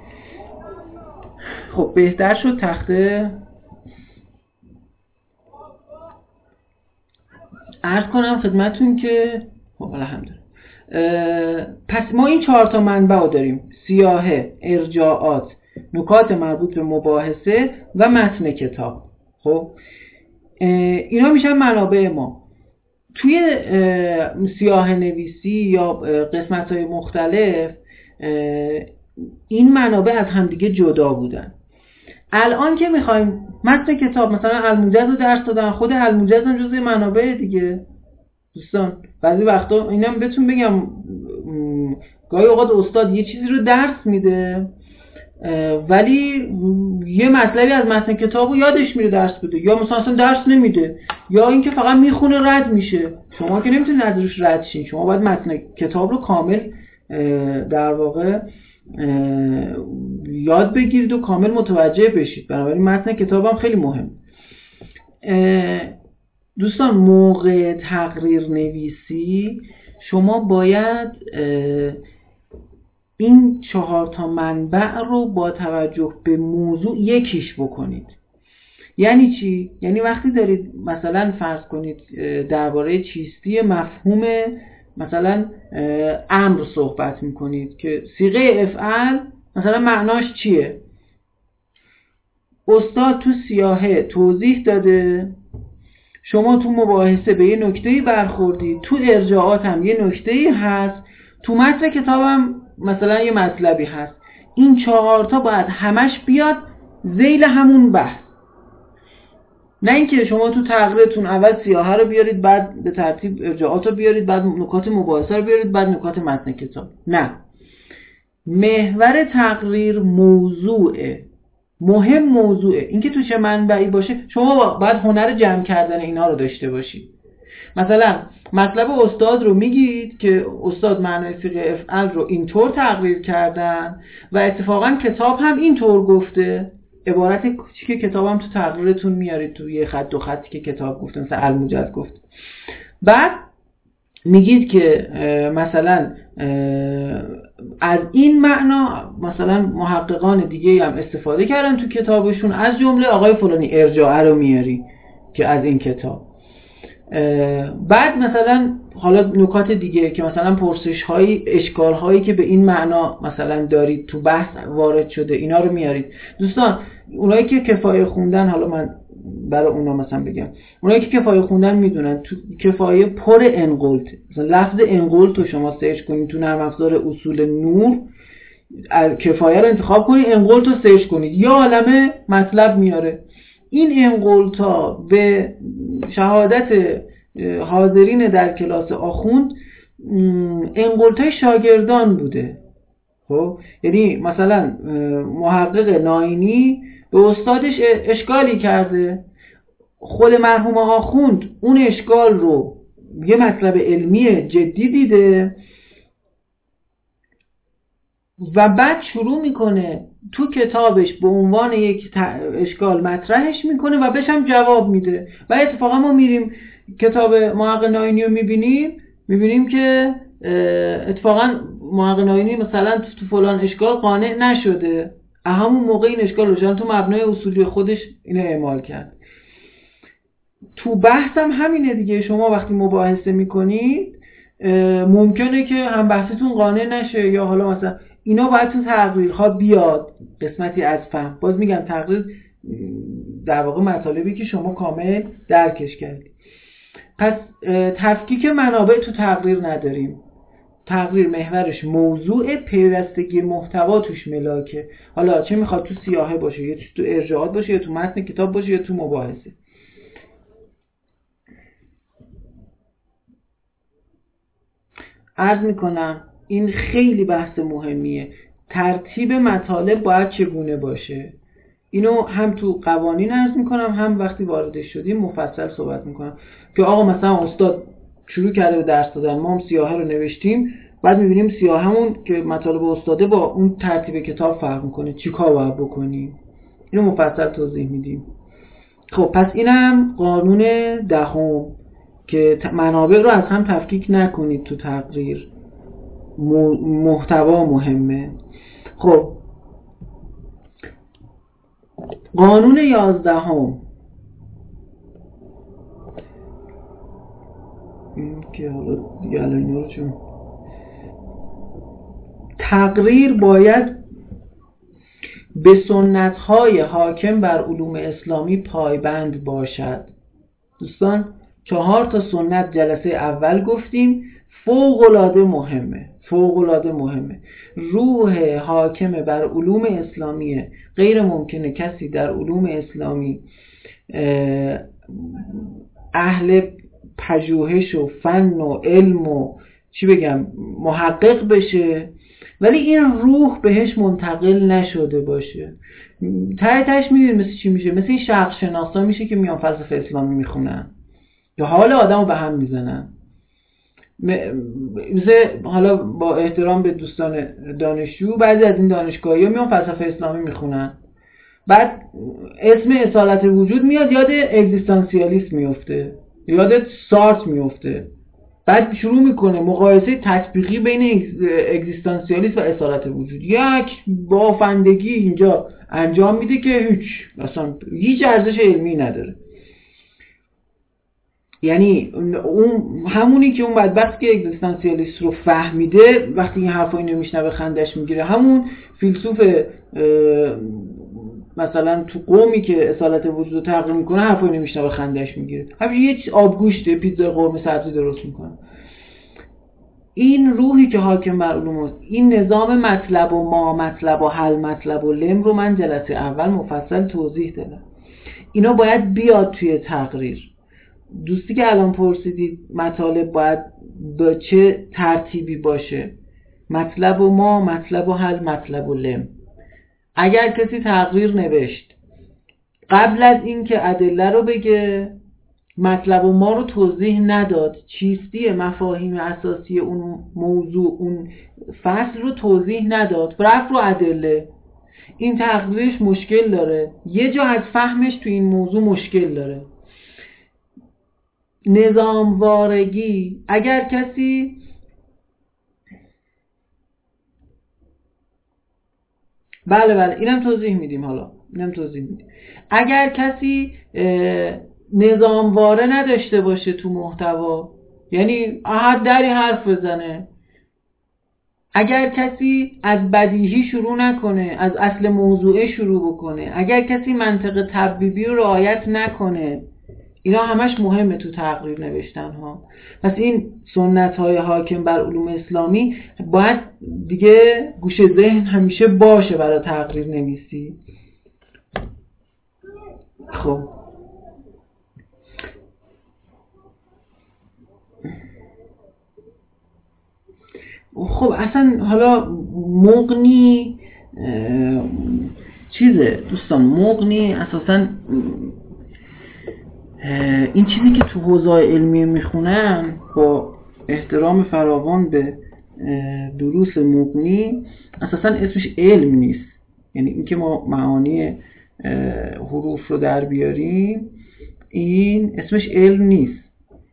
خب بهتر شد تخته عرض کنم خدمتون که خب الحمدلله. پس ما این چهار تا منبع رو داریم: سیاهه، ارجاعات، نکات مربوط به مباحثه و متن کتاب. خب اینا میشن منابع ما. توی سیاه نویسی یا قسمت های مختلف این منابع از همدیگه جدا بودن. الان که میخوایم متن کتاب، مثلا الموجز رو درس دادن، خود الموجز هم جزء منابع دیگه دوستان. بعضی وقتا اینم بهتون بگم گاهی اوقات استاد یه چیزی رو درس میده، ولی یه مطلبی از متن کتابو یادش میره درس بده، یا مثلا اصلا درس نمیده، یا اینکه فقط میخونه رد میشه. شما که نمیتونید از روش رد شین، شما باید متن کتاب رو کامل در واقع یاد بگیرید و کامل متوجه بشید. بنابراین متن کتاب هم خیلی مهم. دوستان موقع تقریر نویسی شما باید این چهار تا منبع رو با توجه به موضوع یکیش بکنید. یعنی چی؟ یعنی وقتی دارید مثلا فرض کنید درباره چیستی مفهوم مثلا امر صحبت میکنید که صیغه افعل مثلا معناش چیه، استاد تو سیاهه توضیح داده، شما تو مباحثه به یه نکته‌ای برخوردید، تو ارجاعات هم یه نکته‌ای هست، تو متن کتابم مثلا یه مطلبی هست. این چهار تا باید همش بیاد ذیل همون بحث. نه اینکه شما تو تقریرتون اول سیاهه رو بیارید، بعد به ترتیب ارجاعات رو بیارید، بعد نکات مباحثه رو بیارید، بعد نکات متن کتاب. نه، محور تقریر موضوعه، مهم موضوعه. اینکه تو چه منبعی باشه، شما باید هنر جمع کردن اینا رو داشته باشید. مثلا مطلب استاد رو میگید که استاد معنای صیغه افعل رو اینطور تقریر کردن و اتفاقا کتاب هم اینطور گفته. عبارت کوچیک کتاب هم تو تقریرتون میارید، تو یه خط دو خطی که کتاب گفته، مثلا الموجز گفت. بعد میگید که مثلا از این معنا مثلا محققان دیگه هم استفاده کردن تو کتابشون، از جمله آقای فلانی ارجاعه رو میاری که از این کتاب. بعد مثلا حالا نکات دیگه که مثلا پرسش هایی، اشکال هایی که به این معنا مثلا دارید تو بحث وارد شده، اینا رو میارید. دوستان اونایی که کفایه خوندن، حالا من برای اونا مثلا بگم، اونایی که کفایه خوندن میدونن تو کفایه پر انقلت، مثلا لفظ انقلت رو شما سرچ کنید تو نرم افزار اصول نور، کفایه رو انتخاب کنید، انقلت رو سرچ کنید، یه عالمه مطلب میاره. این انقلت‌ها به شهادت حاضرین در کلاس آخوند انقلت‌های شاگردان بوده. خب یعنی مثلا محقق ناینی به استادش اشکالی کرده، خود مرحوم آخوند اون اشکال رو یه مطلب علمی جدی دیده و بعد شروع میکنه تو کتابش به عنوان یک اشکال مطرحش میکنه و بهش هم جواب میده. و اتفاقا ما میریم کتاب محقق ناینی رو میبینیم میبینیم که اتفاقا محقق ناینی مثلا تو فلان اشکال قانع نشده، همون موقع این اشکال رو چون تو مبنای اصولی خودش اینو اعمال کرد. تو بحث هم همینه دیگه. شما وقتی مباحثه میکنید ممکنه که هم بحثتون قانع نشه، یا حالا مثلا اینا باید تو تقریرها بیاد، قسمتی از فهم. باز میگم تقریر در واقع مطالبی که شما کامل درکش کردید. پس تفکیک منابع تو تقریر نداریم. تقریر محورش موضوع، پیوستگی محتوا توش ملاکه. حالا چه میخواد تو سیاهه باشه، یا تو ارجاعات باشه، یا تو متن کتاب باشه، یا تو مباحثه. عرض میکنم این خیلی بحث مهمیه. ترتیب مطالب باید چگونه باشه، اینو هم تو قوانین عرض میکنم، هم وقتی واردش شدیم مفصل صحبت میکنم که آقا مثلا استاد شروع کرده به درس دادن، ما هم سیاهه رو نوشتیم، بعد میبینیم سیاهمون که مطالب استاده با اون ترتیب کتاب فرق میکنه، چی کار باید بکنیم، اینو مفصل توضیح میدیم. خب پس اینم قانون دهم که منابع رو از هم تفکیک نکنید تو تقریر. محتوا مهمه. خب قانون یازدهم این که حالا دیگه الان رو چون تقریر باید به سنت‌های حاکم بر علوم اسلامی پایبند باشد. دوستان چهار تا سنت جلسه اول گفتیم، فوق‌العاده مهمه، فوق‌العاده مهمه. روح حاکم بر علوم اسلامیه. غیر ممکنه کسی در علوم اسلامی اهل پژوهش و فن و علم و چی بگم محقق بشه ولی این روح بهش منتقل نشده باشه. ته تهش میدونید مثل چی میشه؟ مثل این شرق شناسا میشه که میان فلسفه اسلامی میخونن یا حال آدمو به هم میزنن. مثل حالا با احترام به دوستان دانشجو، بعضی از این دانشگاهی‌ها میان فلسفه اسلامی میخونن، بعد اسم اصالت وجود میاد یاد اگزیستانسیالیسم میفته، یاد سارت میفته، بعد شروع میکنه مقایسه تطبیقی بین اگزیستانسیالیسم و اصالت وجود. یک بافندگی اینجا انجام میده که هیچ اصلا هیچ ارزش علمی نداره. یعنی اون همونی که اون بدبخت که اگزیستانسیالیست رو فهمیده وقتی این حرفا اینو میشنوه خندش میگیره، همون فیلسوف مثلا تو قومی که اصالت وجود رو تقریر میکنه حرفا اینو میشنوه خندش میگیره، همین یه آبگوشت پیتزا قرمه سبزی درست میکنه. این روحی که حاکم بر علوم است، این نظام مطلب و ما مطلب و حل مطلب و لم رو من جلسه اول مفصل توضیح دادم. اینا باید بیاد توی تقریر. دوستی که الان پرسیدید مطالب باید با چه ترتیبی باشه، مطلب و ما مطلب و حل مطلب و لم. اگر کسی تقریر نوشت قبل از این که ادله رو بگه، مطلب و ما رو توضیح نداد، چیستی مفاهیم اساسی اون موضوع اون فصل رو توضیح نداد، رفت رو ادله، این تقریرش مشکل داره، یه جا از فهمش تو این موضوع مشکل داره. نظام وارگی، اگر کسی بله بله اینم توضیح میدیم، حالا اینم توضیح میدیم. اگر کسی نظام واره نداشته باشه تو محتوا، یعنی احد دری حرف بزنه، اگر کسی از بدیهی شروع نکنه، از اصل موضوعه شروع بکنه، اگر کسی منطق تبیبی رو رعایت نکنه، اینا همش مهمه تو تقریر نوشتن ها. پس این سنت های حاکم بر علوم اسلامی باید دیگه گوشه ذهن همیشه باشه برای تقریر نویسی. خب خب اصلا حالا مغنی چیزه دوستان، مغنی اساسا این چیزی که تو حوزه علمی میخونن، با احترام فراوان به دروس مغنی، اساسا اسمش علم نیست. یعنی اینکه ما معانی حروف رو در بیاریم این اسمش علم نیست،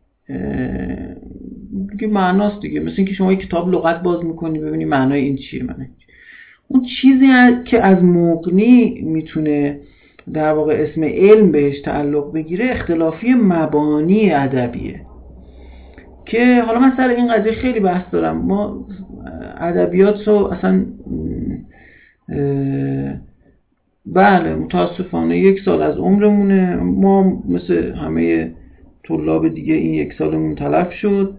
دیگه معناست دیگه. مثل اینکه شما یک کتاب لغت باز میکنی ببینی معنای این چیه. معنی اون چیزی که از مغنی میتونه در واقع اسم علم بهش تعلق بگیره اختلافی مبانی ادبیه، که حالا من سر این قضیه خیلی بحث دارم. ما ادبیات رو اصلا بله متاسفانه یک سال از عمرمونه، ما مثل همه طلاب دیگه این یک سالمون تلف شد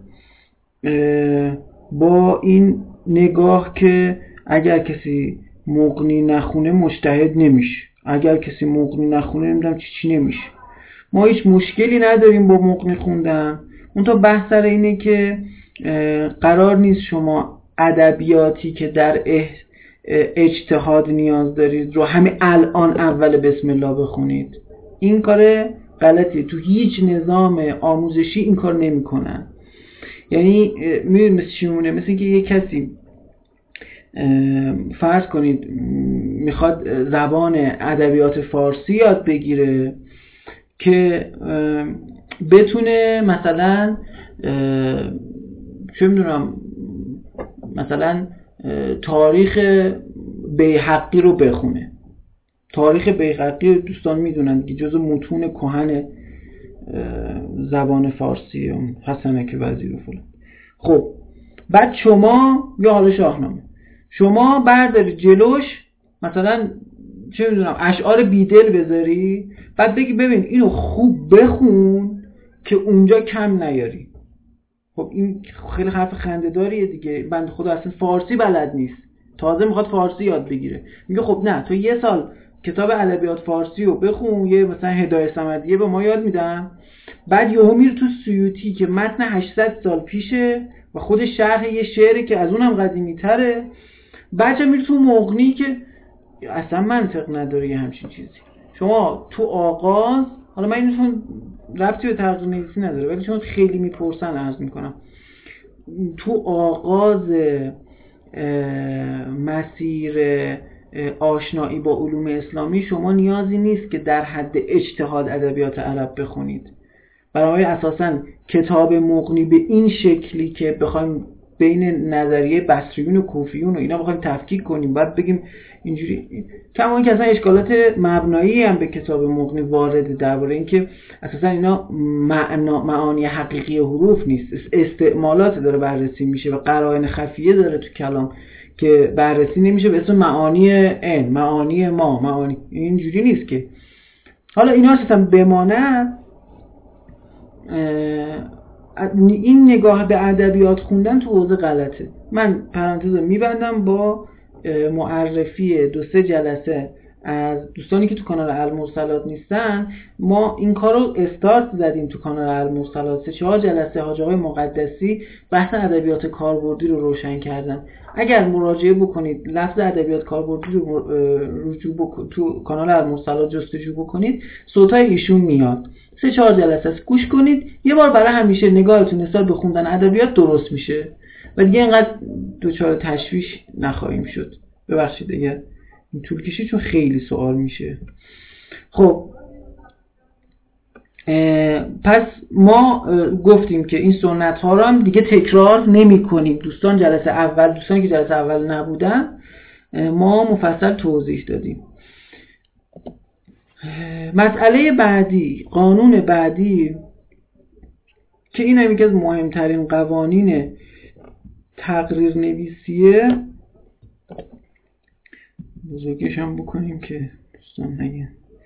با این نگاه که اگر کسی مغنی نخونه مجتهد نمیشه، اگر کسی مغنی نخونه نمیدونم چی چی نمیشه. ما هیچ مشکلی نداریم با مغنی خوندن، اون تا بحث سر اینه که قرار نیست شما ادبیاتی که در اجتهاد نیاز دارید رو همین الان اول بسم الله بخونید. این کار غلطیه، تو هیچ نظام آموزشی این کار نمی کنن. یعنی میدونید مثل چی مونه؟ مثل اینکه یک کسی فرض کنید میخواد زبان ادبیات فارسی یاد بگیره که بتونه مثلا چه میدونم مثلا تاریخ بیهقی رو بخونه. تاریخ بیهقی دوستان میدونن که جزو متون کهن زبان فارسی حسنه که وزیر و فلان. خب بعد شما یا حالا شاهنامه شما برداری جلوش مثلا چه میدونم اشعار بیدل بذاری، بعد بگی ببین اینو خوب بخون که اونجا کم نیاری. خب این خیلی حرف خنده‌داریه دیگه. بنده خدا اصلا فارسی بلد نیست، تازه میخواد فارسی یاد بگیره. میگه خب نه تو یه سال کتاب ادبیات فارسی رو بخون، یه مثلا هدایت صمدیه به ما یاد میدم، بعد یهو میره تو سیوطی که متن هشتصد سال پیشه و خود شرح یه شعری که از اونم قدیمی تره، بچه میره تو مغنی که اصلا منطق نداره یه همچین چیزی. شما تو آغاز، حالا من اینتون ربطی به تغییر نویسی نداره ولی چون خیلی میپرسن عرض میکنم، تو آغاز مسیر آشنایی با علوم اسلامی شما نیازی نیست که در حد اجتهاد ادبیات عرب بخونید. برای اساساً کتاب مغنی به این شکلی که بخوایم بین نظریه بصریون و کوفیون و اینا بخوایم تفکیک کنیم، بعد بگیم اینجوری، کما اینکه اصلا اشکالات مبنایی هم به کتاب مغنی وارده درباره این که اساساً اینا معنا معانی حقیقی حروف نیست، استعمالات داره بررسی میشه و قرائن خفیه داره تو کلام که بررسی نمیشه به اسم معانی ان، معانی ما، معانی اینجوری نیست که. حالا اینا اصلا بماند، این نگاه به ادبیات خوندن تو حوزه غلطه. من پرانتز رو میبندم با معرفی دو سه جلسه از دوستانی که تو کانال المرسلات نیستن. ما این کار رو استارت زدیم تو کانال المرسلات، سه چهار جلسه حاج آقای مقدسی بحث ادبیات کاربردی رو روشن کردن. اگر مراجعه بکنید لفظ ادبیات کاربردی رو رجوع بک... تو کانال المرسلات جستجو بکنید، صوتای ایشون میاد. سه چهار جلسه است، گوش کنید، یه بار برای همیشه نگاهتون نسبت به خوندن ادبیات درست میشه و دیگه اینقدر دوچار تشویش نخواهیم شد. ببخشید دیگه این طول کشید چون خیلی سوال میشه. خب پس ما گفتیم که این سنت ها رو هم دیگه تکرار نمی کنیم. دوستان جلسه اول، دوستانی که جلسه اول نبودن ما مفصل توضیح دادیم. مسئله بعدی، قانون بعدی که این هم یکی از مهمترین قوانین تقریر نویسیه، بزرگش هم بکنیم که دوستان نگن،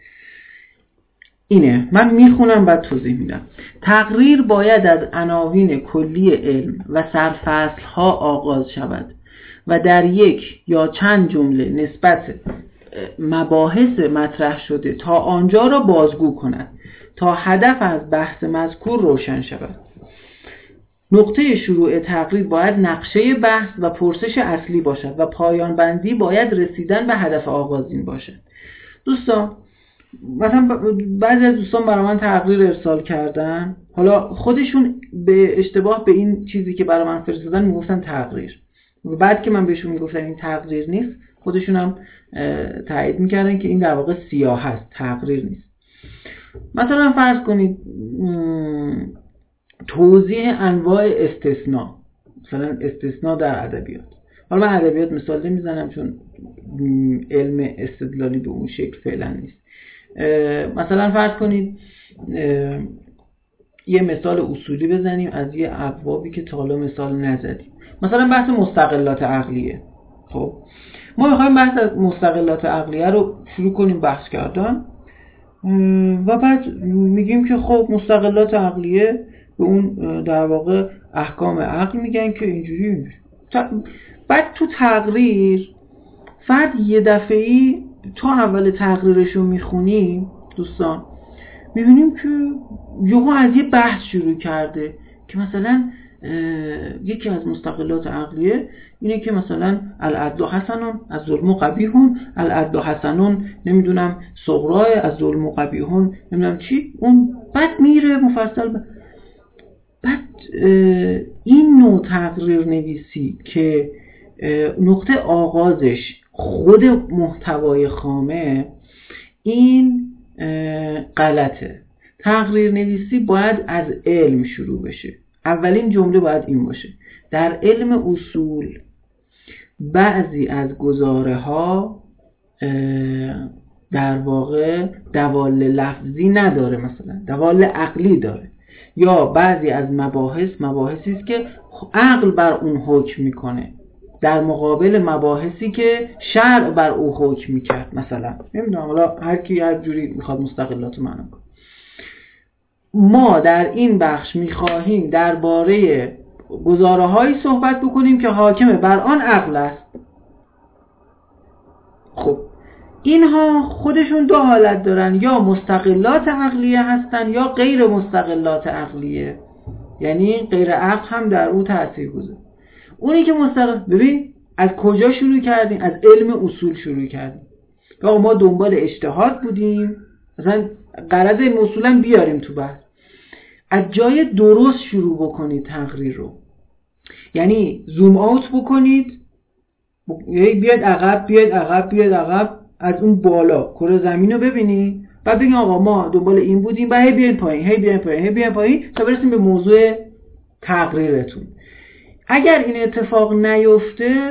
اینه. من میخونم بعد توضیح میدم. تقریر باید از عناوین کلی علم و سرفصل ها آغاز شود و در یک یا چند جمله نسبت مباحث مطرح شده تا آنجا را بازگو کند تا هدف از بحث مذکور روشن شود. نقطه شروع تقریر باید نقشه بحث و پرسش اصلی باشد و پایان بندی باید رسیدن به هدف آغازین باشد. دوستان مثلا بعضی از دوستان برای من تقریر ارسال کردن، حالا خودشون به اشتباه به این چیزی که برای من فرستادن میگفتن تقریر، و بعد که من بهشون میگفتم این تقریر نیست، خودشون هم تایید میکردن که این در واقع سیاه هست، تقریر نیست. مثلا فرض کنید توضیح انواع استثناء، مثلا استثناء در ادبیات. حالا من ادبیات مثال نمیزنم چون علم استدلالی به اون شکل فعلا نیست. مثلا فرض کنید یه مثال اصولی بزنیم از یه ابوابی که تا حالا مثال نزدیم. مثلا بحث مستقلات عقلیه. خب ما میخوایم بحث از مستقلات عقلیه رو شروع کنیم بحث کردن و بعد میگیم که خب مستقلات عقلیه به اون در واقع احکام عقل میگن که اینجوری اینجوری. بعد تو تقریر فرد یه دفعه‌ای تو اول تقریرش رو میخونیم دوستان، میبینیم که یهو از یه بحث شروع کرده که مثلا یکی از مستقلات عقلیه اینه که مثلا العدل حسنون از ظلم قبیحون، العدل حسنون نمیدونم صغرای از ظلم قبیحون نمیدونم چی، اون بعد میره مفصل ب... بعد این نوع تقریر نویسی که نقطه آغازش خود محتوای خامه، این غلطه. تقریر نویسی باید از علم شروع بشه. اولین جمله باید این باشه: در علم اصول بعضی از گزاره ها در واقع دوال لفظی نداره، مثلا دوال عقلی داره، یا بعضی از مباحث مباحثی است که عقل بر اون حکم میکنه در مقابل مباحثی که شرع بر او حکم میکرد. مثلا نمیدونم، حالا هر کی هر جوری میخواد مستقلات معنا کنه. ما در این بخش میخواهیم درباره گزاره‌هایی صحبت بکنیم که حاکم بر آن عقل است. خب اینها خودشون دو حالت دارن، یا مستقلات عقلیه هستن یا غیر مستقلات عقلیه، یعنی غیر عقل هم در او تأثیر گذاره. اونی که مستقل، ببین از کجا شروع کردیم؟ از علم اصول شروع کردیم. آقا ما دنبال اجتهاد بودیم، مثلا غرض علم اصولا بیاریم تو بحث. از جای درست شروع بکنید تقریر رو، یعنی زوم آوت بکنید، بیاید عقب بیاید عقب بیاید عقب، از اون بالا کره زمین رو ببینید، بعد بگید آقا ما دنبال این بودیم، بعد هی بیاین پایین هی بیاین پایین هی بیاین پایین تا برسیم به موضوع تقریرتون. اگر این اتفاق نیفته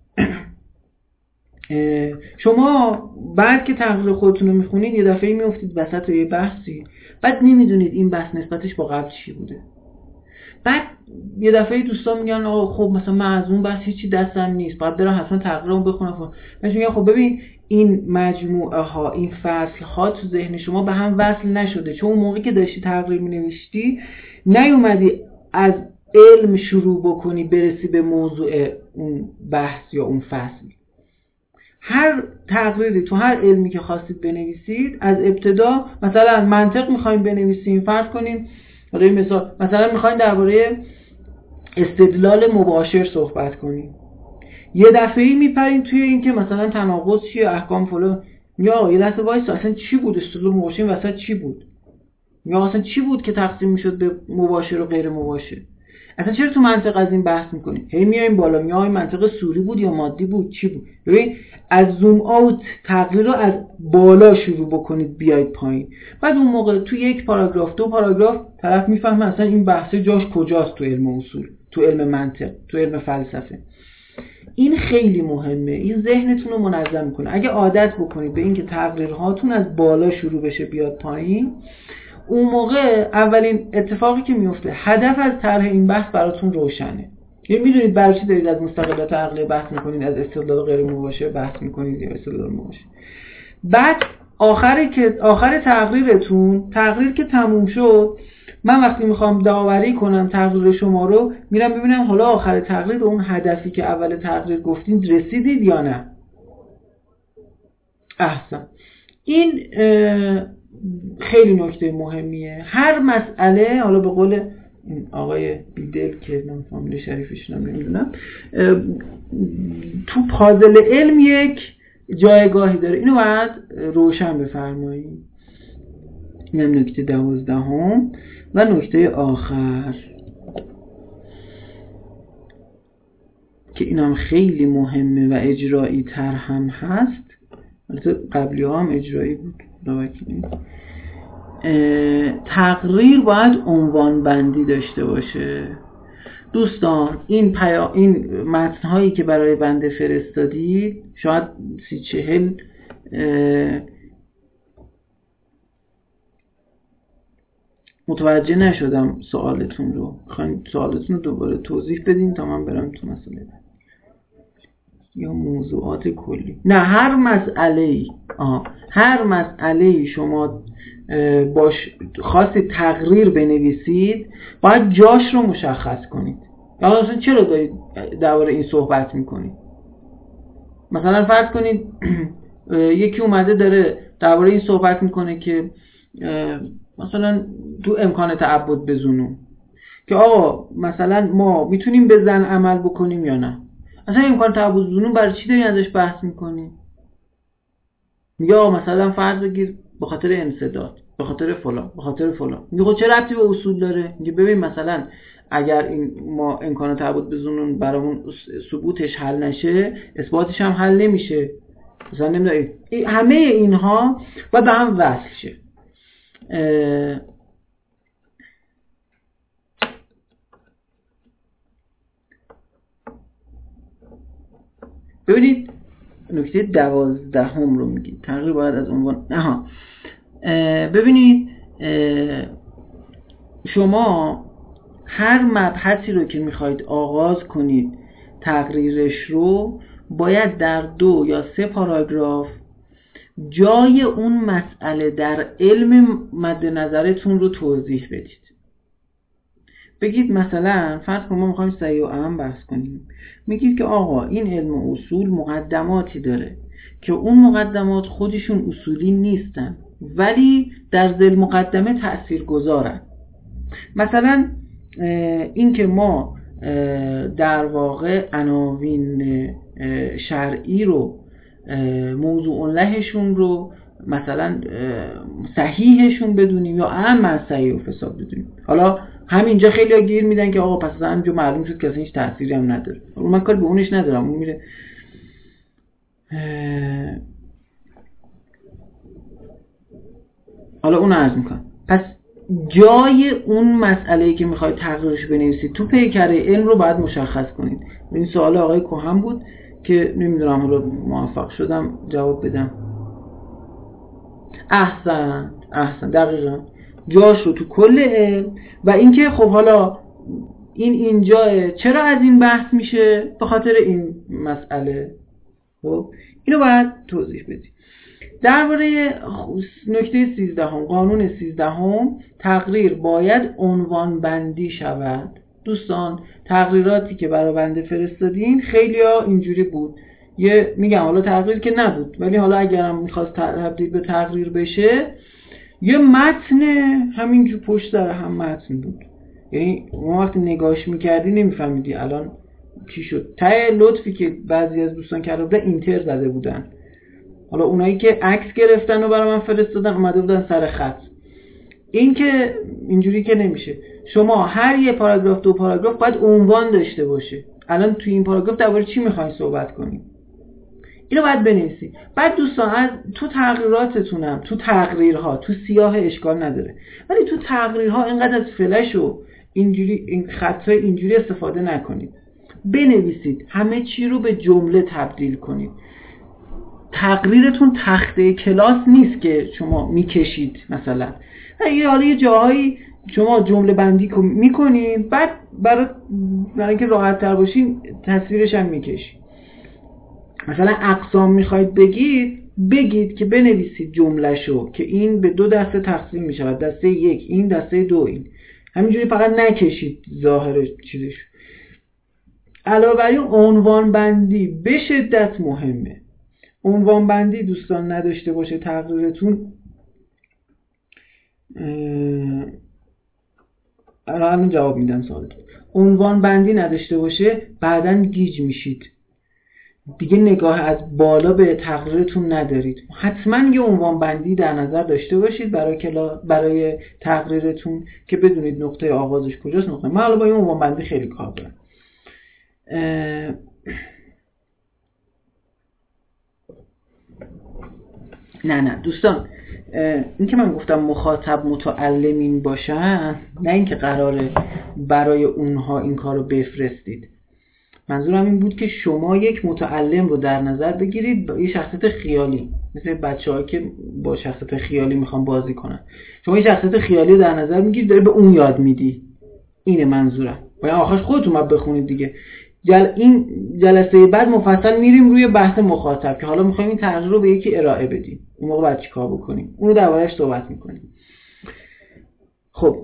شما بعد که تقریر خودتون رو میخونید یه دفعه میافتید وسط یه بحثی، بعد نمیدونید این بحث نسبتش با قبل چی بوده. بعد یه دفعه دوستان میگن آقا خب مثلا من از اون بحث هیچی دستم نیست، بعد برم حتما تقریرمو بخونم. من میگم خب ببین این مجموعه ها این فصل ها تو ذهن شما به هم وصل نشده، چون اون موقعی که داشتی تقریر مینوشتی نیومدی از علم شروع بکنی برسی به موضوع اون بحث یا اون فصل. هر تقریری تو هر علمی که خواستید بنویسید از ابتدا، مثلا منطق میخوایم بنویسیم، فرض کنیم برای مثال مثلا میخوایم درباره استدلال مباشر صحبت کنیم، یه دفعه‌ای میپرین توی این که مثلا تناقض چیه، احکام فلان، یا یه دفعه وایس اصلا چی بود استدلال مباشر وسط چی بود، یا اصلا چی بود که تقسیم میشد به مباشر و غیر مباشر، اصلا چرا تو منطق از این بحث میکنیم؟ هی میایم بالا میایم منطق سوری بود یا مادی بود چی بود. ببین از زوم آوت تقریر رو از بالا شروع بکنید بیاید پایین، بعد اون موقع تو یک پاراگراف دو پاراگراف طرف میفهمه اصلا این بحث جاش کجاست تو علم اصول، تو علم منطق، تو علم فلسفه. این خیلی مهمه، این ذهنتون رو منظم میکنه. اگه عادت بکنید به این که تقریرهاتون از بالا شروع بشه بیاد پایین، اون موقع اولین اتفاقی که میفته هدف از طرح این بحث براتون روشنه. یعنی میدونید برای چی دارید از مستقلات عقلی بحث میکنید، از استدلال غیر مباشر بحث میکنید یا استدلال مباشر. بعد آخری که آخر تقریرتون، تقریر که تموم شد، من وقتی میخوام داوری کنم تقریر شما رو، میرم ببینم حالا آخر تقریر به اون هدفی که اول تقریر گفتید رسیدید یا نه. احسن. این خیلی نکته مهمیه. هر مسئله، حالا به قول این آقای بیدل که من فامیل شریفشون هم نمیدونم، تو پازل علم یک جایگاهی داره، اینو باید روشن بفرمایید. اینم نکته دوازدهم. و نکته آخر که اینم خیلی مهمه و اجرایی تر هم هست، البته قبلی ها هم اجرایی بود، تقریر باید عنوان بندی داشته باشه. دوستان این پیا... این متن هایی که برای بنده فرستادید شاید سی چهل متوجه نشدم سوالتون رو، خواهیم سوالتون رو دوباره توضیح بدین تا من برم تو مسئله یا موضوعات کلی. نه هر مسئله‌ای آها هر مسئله‌ای شما باش خواستید تقریر بنویسید باید جاش رو مشخص کنید. یا اصلا چرا دارید درباره این صحبت میکنید؟ مثلا فرض کنید یکی اومده داره درباره این صحبت میکنه که مثلا تو امکان تعبد به ظنون، که آقا مثلا ما میتونیم به ظن عمل بکنیم یا نه. اصلا امکان تعبد به ظنون برای چی داری ازش بحث میکنی؟ یا مثلا فرض بگیر به خاطر انسداد، به خاطر فلان، به خاطر فلان. میگه خب چه ربطی به اصول داره؟ میگه ببین مثلا اگر این ما امکان تعبد به ظنون برامون ثبوتش حل نشه، اثباتش هم حل نمیشه. مثلا نمیدونید همه اینها باید به هم وصل شه. ببینید نکته دوازدهم رو میگید تقریبا باید از عنوان نه ببینید شما هر مبحثی رو که میخواید آغاز کنید تقریرش رو باید در دو یا سه پاراگراف جای اون مسئله در علم مد نظرتون رو توضیح بدید. بگید مثلا فرض کنید ما میخوایم صحیح و اعم بحث کنیم، میگید که آقا این علم اصول مقدماتی داره که اون مقدمات خودشون اصولی نیستن ولی در ذیل مقدمه تأثیر گذارن. مثلا این که ما در واقع عناوین شرعی رو، موضوع لهشون رو مثلا صحیحشون بدونیم یا اهم از صحیح و فساد بدونیم. حالا همینجا خیلی ها گیر میدن که آقا پس همینجا معلوم شد که اصلا هیچ تأثیری هم نداره. من کاری به اونش ندارم، اون میره حالا اون عرض میکنم. پس جای اون مسئله‌ای که میخواید تغییرش بنویسید تو پیکره علم رو باید مشخص کنید. این سوال آقای کوهن بود که نمیدونم حالا موفق شدم جواب بدم. احسن احسن دقیقا جاش رو تو کل علم. و اینکه خب حالا این اینجا چرا از این بحث میشه؟ به خاطر این مسئله. خب اینو باید توضیح بدیم. درباره نکته سیزدهم، قانون سیزدهم، تقریر باید عنوان بندی شود. دوستان تقریراتی که برای بنده فرستادین خیلی ها اینجوری بود. یه میگم حالا تقریر که نبود، ولی حالا اگرم میخواست تبدیل به تقریر بشه یه متن همینجور پشت سر هم متن بود. یعنی ما وقتی نگاش میکردی نمیفهمیدی الان چی شد. ته لطفی که بعضی از دوستان کرده بودن اینتر زده بودن. حالا اونایی که عکس گرفتن و برای من فرستادن اومده بودن سر خط. این که اینجوری که نمیشه. شما هر یه پاراگراف دو پاراگراف باید عنوان داشته باشه. الان توی این پاراگراف درباره چی میخواین صحبت کنیم؟ اینو باید بنویسید. بعد دوستان از تو تقریراتتونم، تو تقریرها، تو سیاه اشکال نداره، ولی تو تقریرها اینقدر از فلش و اینجوری این خطای اینجوری استفاده نکنید. بنویسید، همه چی رو به جمله تبدیل کنید. تقریرتون تخته کلاس نیست که شما میکشید. مثلا یه حالا یه جاهایی شما جمله بندی میکنین، بعد برای برای اینکه راحت تر باشین تصویرش هم میکشید. مثلا اقسام میخواید بگید، بگید که بنویسید جملهشو که این به دو دسته تقسیم میشود، دسته یک این، دسته دو این. همینجوری فقط نکشید ظاهر چیزش. علاوه بر این عنوان بندی به شدت مهمه. عنوان بندی دوستان نداشته باشه تقریرتون، الان جواب میدم سوالتون. عنوان بندی نداشته باشه بعداً گیج میشید، دیگه نگاه از بالا به تقریرتون ندارید. حتما یه عنوان بندی در نظر داشته باشید برای کلا برای تقریرتون که بدونید نقطه آغازش کجاست. نقطه من حالا با این عنوان بندی خیلی کار دارم. نه نه دوستان، این که من گفتم مخاطب متعلمین باشن، نه اینکه قراره برای اونها این کارو بفرستید. منظورم این بود که شما یک متعلم رو در نظر بگیرید با یه شخصیت خیالی، مثل بچه‌ها که با شخصیت خیالی میخوان بازی کنن. شما یه شخصیت خیالی رو در نظر میگیرید، داری به اون یاد میدی. اینه منظورم. باید آخرش خودتون باید بخونید دیگه. جل این جلسه بعد مفصل میریم روی بحث مخاطب که حالا میخوایم این تغییر رو به یکی ارائه بدیم. اون موقع باید چیکار بکنیم؟ اون رو درباره‌اش صحبت میکنیم. خب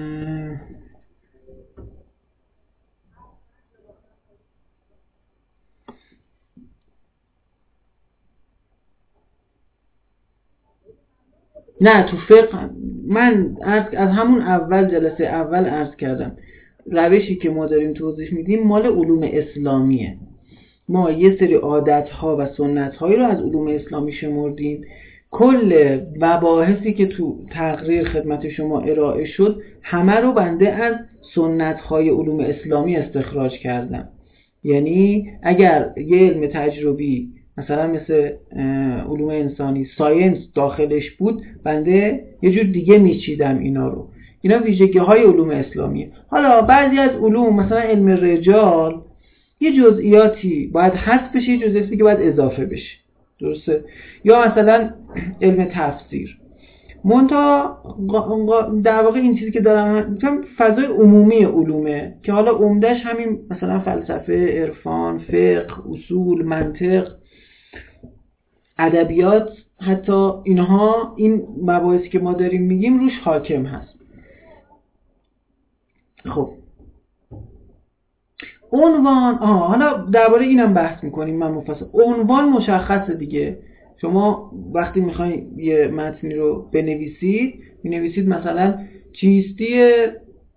نه تو فقه من از همون اول جلسه اول عرض کردم روشی که ما داریم توضیح میدیم مال علوم اسلامیه. ما یه سری عادت‌ها و سنت‌هایی رو از علوم اسلامی شمردیم. کل مباحثی که تو تقریر خدمت شما ارائه شد همه رو بنده از سنت‌های علوم اسلامی استخراج کردم. یعنی اگر یه علم تجربی مثلا مثل علوم انسانی ساینس داخلش بود، بنده یه جور دیگه میچیدم اینا رو. اینا ویژگی های علوم اسلامیه. حالا بعضی از علوم مثلا علم رجال یه جزئیاتی باید حذف بشه، یه جزئیاتی که باید اضافه بشه. درسته؟ یا مثلا علم تفسیر. منتها در واقع این چیزی که دارم میگم فضای عمومی علومه که حالا عمدهش همین مثلا فلسفه، عرفان، فقه، اصول، منطق، ادبیات، حتی اینها این مباحثی که ما داریم میگیم روش حاکم هست. خب عنوان آها حالا درباره اینم بحث میکنیم. من مفصل عنوان مشخصه دیگه. شما وقتی میخواین یه متنی رو بنویسید، مینویسید مثلا چیستی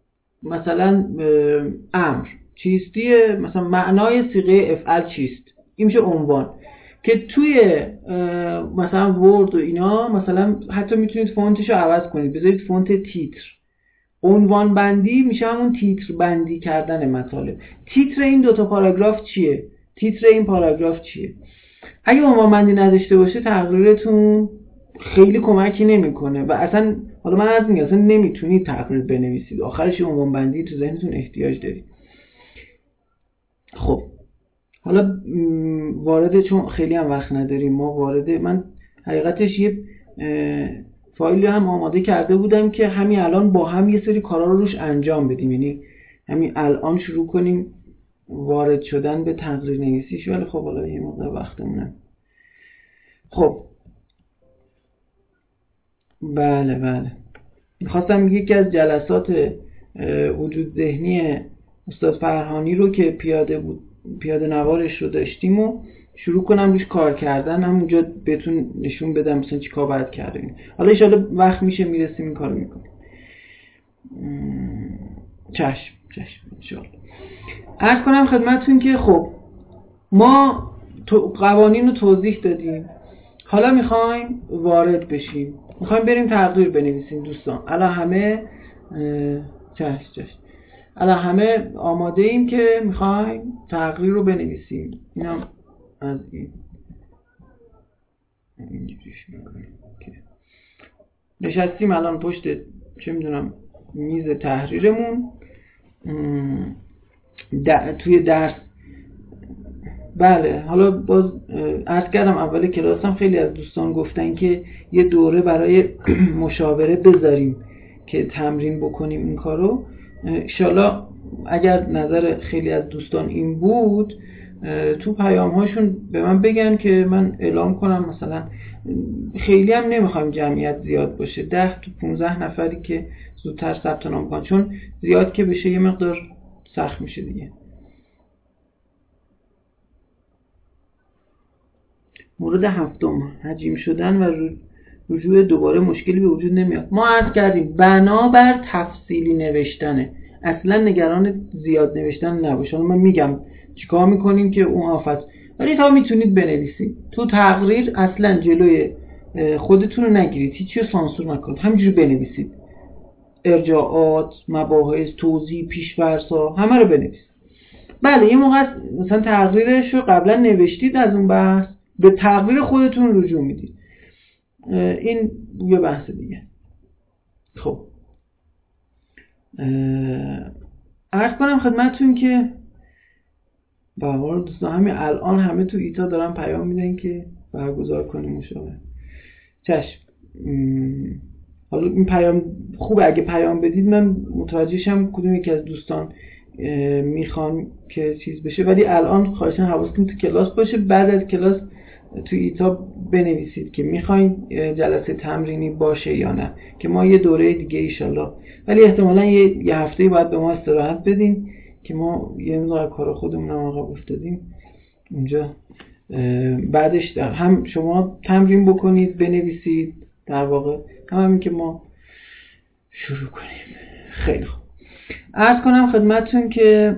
مثلا امر، چیستی مثلا معنای صیغه افعل چیست. این میشه عنوان که توی مثلا ورد و اینا مثلا حتی میتونید فونتش رو عوض کنید، بذارید فونت تیتر. عنوان بندی میشه همون تیتر بندی کردن مطالب. تیتر این دوتا پاراگراف چیه؟ تیتر این پاراگراف چیه؟ اگه عنوان بندی نداشته باشه تقریرتون خیلی کمکی نمیکنه و اصلا حالا من از میگم اصلا نمیتونید تقریر بنویسید، آخرش عنوان بندی تو ذهنتون احتیاج دارید. خب حالا وارد، چون خیلی هم وقت نداریم، ما وارد، من حقیقتش یه فایلی هم آماده کرده بودم که همین الان با هم یه سری کارا رو روش انجام بدیم، یعنی همین الان شروع کنیم وارد شدن به تقریر نویسیش، ولی خب حالا یه مقدار وقتمونه. خب بله بله میخواستم یکی از جلسات وجود ذهنی استاد فرهانی رو که پیاده بود، پیاده نوارش رو داشتیم و شروع کنم روش کار کردن، همونجا بهتون نشون بدم مثلا چی کار باید کردیم. حالا ان شاءالله وقت میشه میرسیم این کارو میکنیم. چشم چشم ان شاءالله. عرض کنم خدمتتون که خب ما تو قوانین رو توضیح دادیم، حالا میخوایم وارد بشیم، میخوایم بریم تقریر بنویسیم. دوستان الان همه چشم چشم الان همه آماده ایم که میخوایم تقریر رو بنویسیم. اینم از این اینجوریش میکنیم که نشستیم الان پشت چه میدونم میز تحریرمون د... توی درس. بله حالا باز عرض کردم اول کلاسم خیلی از دوستان گفتن که یه دوره برای مشاوره بذاریم که تمرین بکنیم این کارو. انشالله اگر نظر خیلی از دوستان این بود تو پیام هاشون به من بگن که من اعلام کنم. مثلا خیلی هم نمیخوایم جمعیت زیاد باشه، ده تا پونزده نفری که زودتر ثبت نام کنن، چون زیاد که بشه یه مقدار سخت میشه دیگه. مورد هفتم، حجیم شدن و رجوع دوباره مشکلی به وجود نمیاد. ما عرض کردیم بنابر تفصیلی نوشتنه، اصلا نگران زیاد نوشتن نباشید. من میگم چیکار میکنیم که اون آفت، ولی تا میتونید بنویسید. تو تقریر اصلا جلوی خودتون رو نگیرید، هیچی رو سانسور نکنید، همینجوری بنویسید. ارجاعات، مباحث، توضیح، پیش‌فرض‌ها همه رو بنویسید. بله یه موقع مثلا تقریرش رو قبلا نوشتید، از اون بحث به تقریر خودتون رجوع میدید. این یه بحث دیگه. خب عرض کنم خدمتتون که به هر دوستان همین الان همه تو ایتا دارن پیام میدن که برگزار کنیم مشاوره. چشم. حالا این پیام خوبه، اگه پیام بدید من متوجه شم کدوم یکی از دوستان میخوان که چیز بشه، ولی الان خواهشاً حواستون تو کلاس باشه. بعد از کلاس تو ایتا بنویسید که میخواین جلسه تمرینی باشه یا نه، که ما یه دوره دیگه ایشالله، ولی احتمالاً یه, یه هفته باید به ما استراحت بدین که ما یه مقدار کار خودمون هم عقب افتادیم اونجا. بعدش هم شما تمرین بکنید بنویسید، در واقع هم همین که ما شروع کنیم. خیلی خوب. عرض کنم خدمتتون که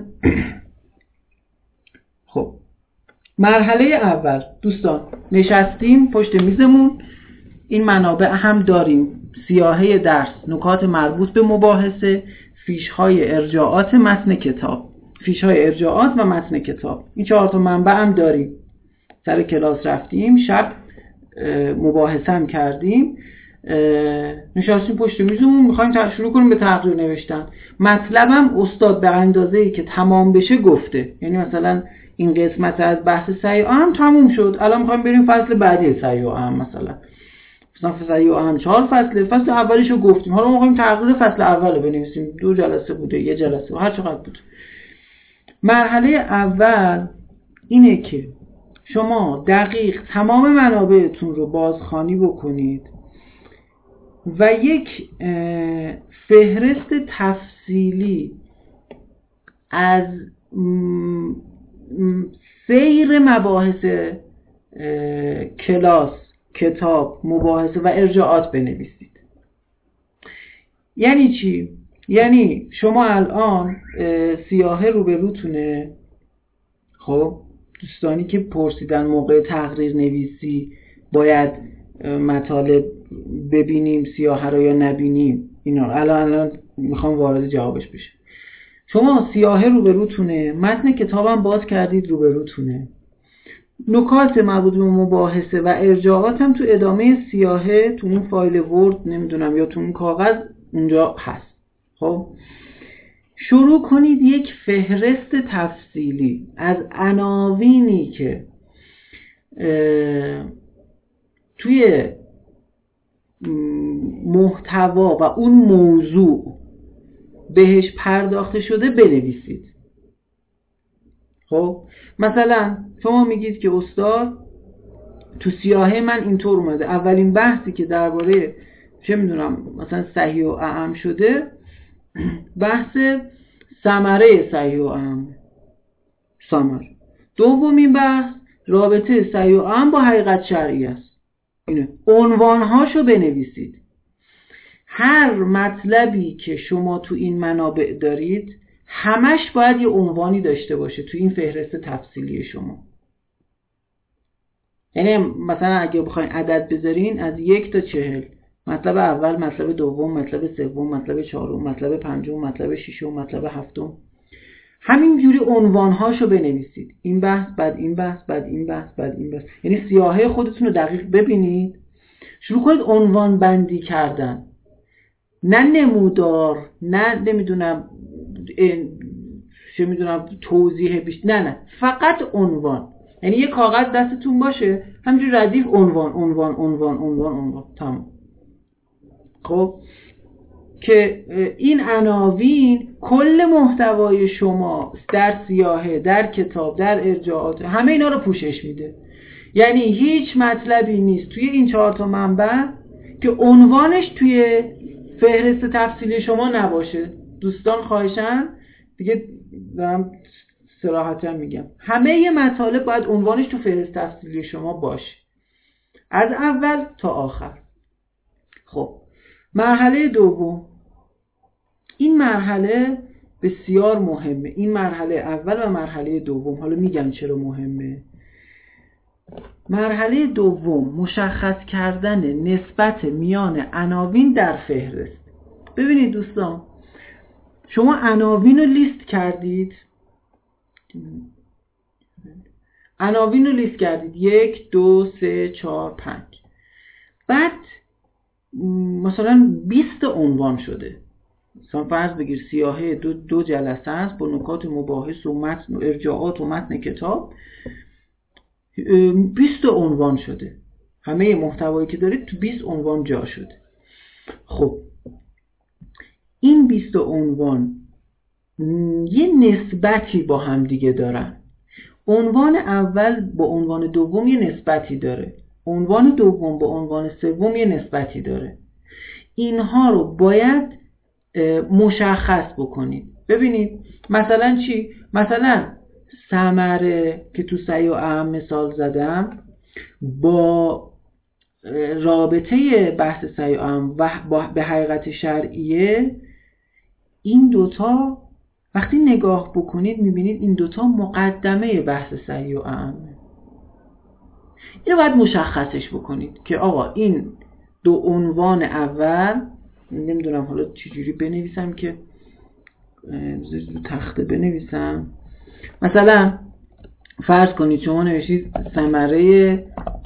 خب مرحله اول دوستان نشستیم پشت میزمون، این منابع هم داریم: سیاهه درس، نکات مربوط به مباحثه، فیش‌های ارجاعات متن کتاب، فیش‌های ارجاعات و متن کتاب. این چهار تا منبع هم داریم. سر کلاس رفتیم، شب مباحثه هم کردیم، نشستیم پشت میزمون میخوایم شروع کنیم به تقریر نوشتن. مطلبم استاد به اندازه‌ای که تمام بشه گفته، یعنی مثلا این قسمت از بحث سعی و اهم تموم شد، الان میخوایم بریم فصل بعدی سعی و اهم. مثلا مثلا سعی و اهم چهار فصله، فصل اولشو گفتیم، حالا ما میخوایم تقریر فصل اولو بنویسیم. دو جلسه بوده، یه جلسه و هر چقدر بود. مرحله اول اینه که شما دقیق تمام منابعتون رو بازخوانی بکنید و یک فهرست تفصیلی از سیر مباحث کلاس، کتاب، مباحثه و ارجاعات بنویسید. یعنی چی؟ یعنی شما الان سیاهه روبروتونه، خب دوستانی که پرسیدن موقع تقریر نویسی باید مطالب ببینیم سیاهه رو یا نبینیم، اینا الان الان میخوام وارد جوابش بشه. شما سیاهه روبروتونه، متن کتابم باز کردید روبروتونه، نکات مربوط به مباحثه و ارجاعات هم تو ادامه سیاهه تو اون فایل ورد نمیدونم یا تو اون کاغذ اونجا هست. خب شروع کنید یک فهرست تفصیلی از عناوینی که توی محتوا و اون موضوع بهش پرداخته شده بنویسید. خب مثلا شما میگید که استاد تو سیاهه من اینطور اومده، اولین بحثی که درباره چه میدونم مثلا صحیح و اعم شده بحث ثمره صحیح و اعم، ثمر. دومین بحث رابطه صحیح و اعم با حقیقت شرعی است. اینه عنوانهاشو بنویسید. هر مطلبی که شما تو این منابع دارید همش باید یه عنوانی داشته باشه تو این فهرست تفصیلی شما. یعنی مثلا اگه بخواین عدد بذارین از یک تا چهل، مطلب اول، مطلب دوم، مطلب سوم، مطلب چهارم، مطلب پنجم، مطلب ششم، مطلب هفتم، همینجوری عنوانهاشو بنویسید. این بحث بعد این بحث بعد این بحث بعد این بحث، یعنی سیاهه خودتون رو دقیق ببینید، شروع کنید عنوان بندی کردن، نه نمودار، نه نمیدونم چه میدونم توضیح بیش، نه نه فقط عنوان. یعنی یه کاغذ دستتون باشه همینجوری ردیف عنوان عنوان عنوان عنوان عنوان تمام. خب که این عناوین کل محتوای شما در سیاهه، در کتاب، در ارجاعات، همه اینا رو پوشش میده. یعنی هیچ مطلبی نیست توی این چهار تا منبع که عنوانش توی فهرست تفصیلی شما نباشه. دوستان خواهشاً دیگه دارم صراحتاً میگم، همه ی مطالب باید عنوانش تو فهرست تفصیلی شما باشه از اول تا آخر. خب مرحله دوم، این مرحله بسیار مهمه. این مرحله اول و مرحله دوم، حالا میگم چرا مهمه. مرحله دوم مشخص کردن نسبت میان عناوین در فهرست. ببینید دوستان، شما عناوین رو لیست کردید، عناوین رو لیست کردید یک دو سه چهار پنج، بعد مثلا بیست عنوان شده. مثلا فرض بگیر سیاهه دو, دو جلسه است با نکات مباحث و متن و ارجاعات و متن کتاب، بیست عنوان شده. همه محتوایی که دارید تو بیست عنوان جا شده. خب این بیست عنوان یه نسبتی با هم دیگه دارن. عنوان اول با عنوان دوم یه نسبتی داره، عنوان دوم با عنوان سوم یه نسبتی داره. اینها رو باید مشخص بکنید. ببینید مثلا چی؟ مثلا ثمره که تو صحیح و اعم مثال زدم با رابطه بحث صحیح و اعم و به حقیقت شرعیه، این دوتا وقتی نگاه بکنید میبینید این دوتا مقدمه بحث صحیح و اعمه. اینو باید مشخصش بکنید که آقا این دو عنوان اول، نمیدونم حالا چجوری بنویسم که رو تخته بنویسم. مثلا فرض کنید شما نوشید ثمره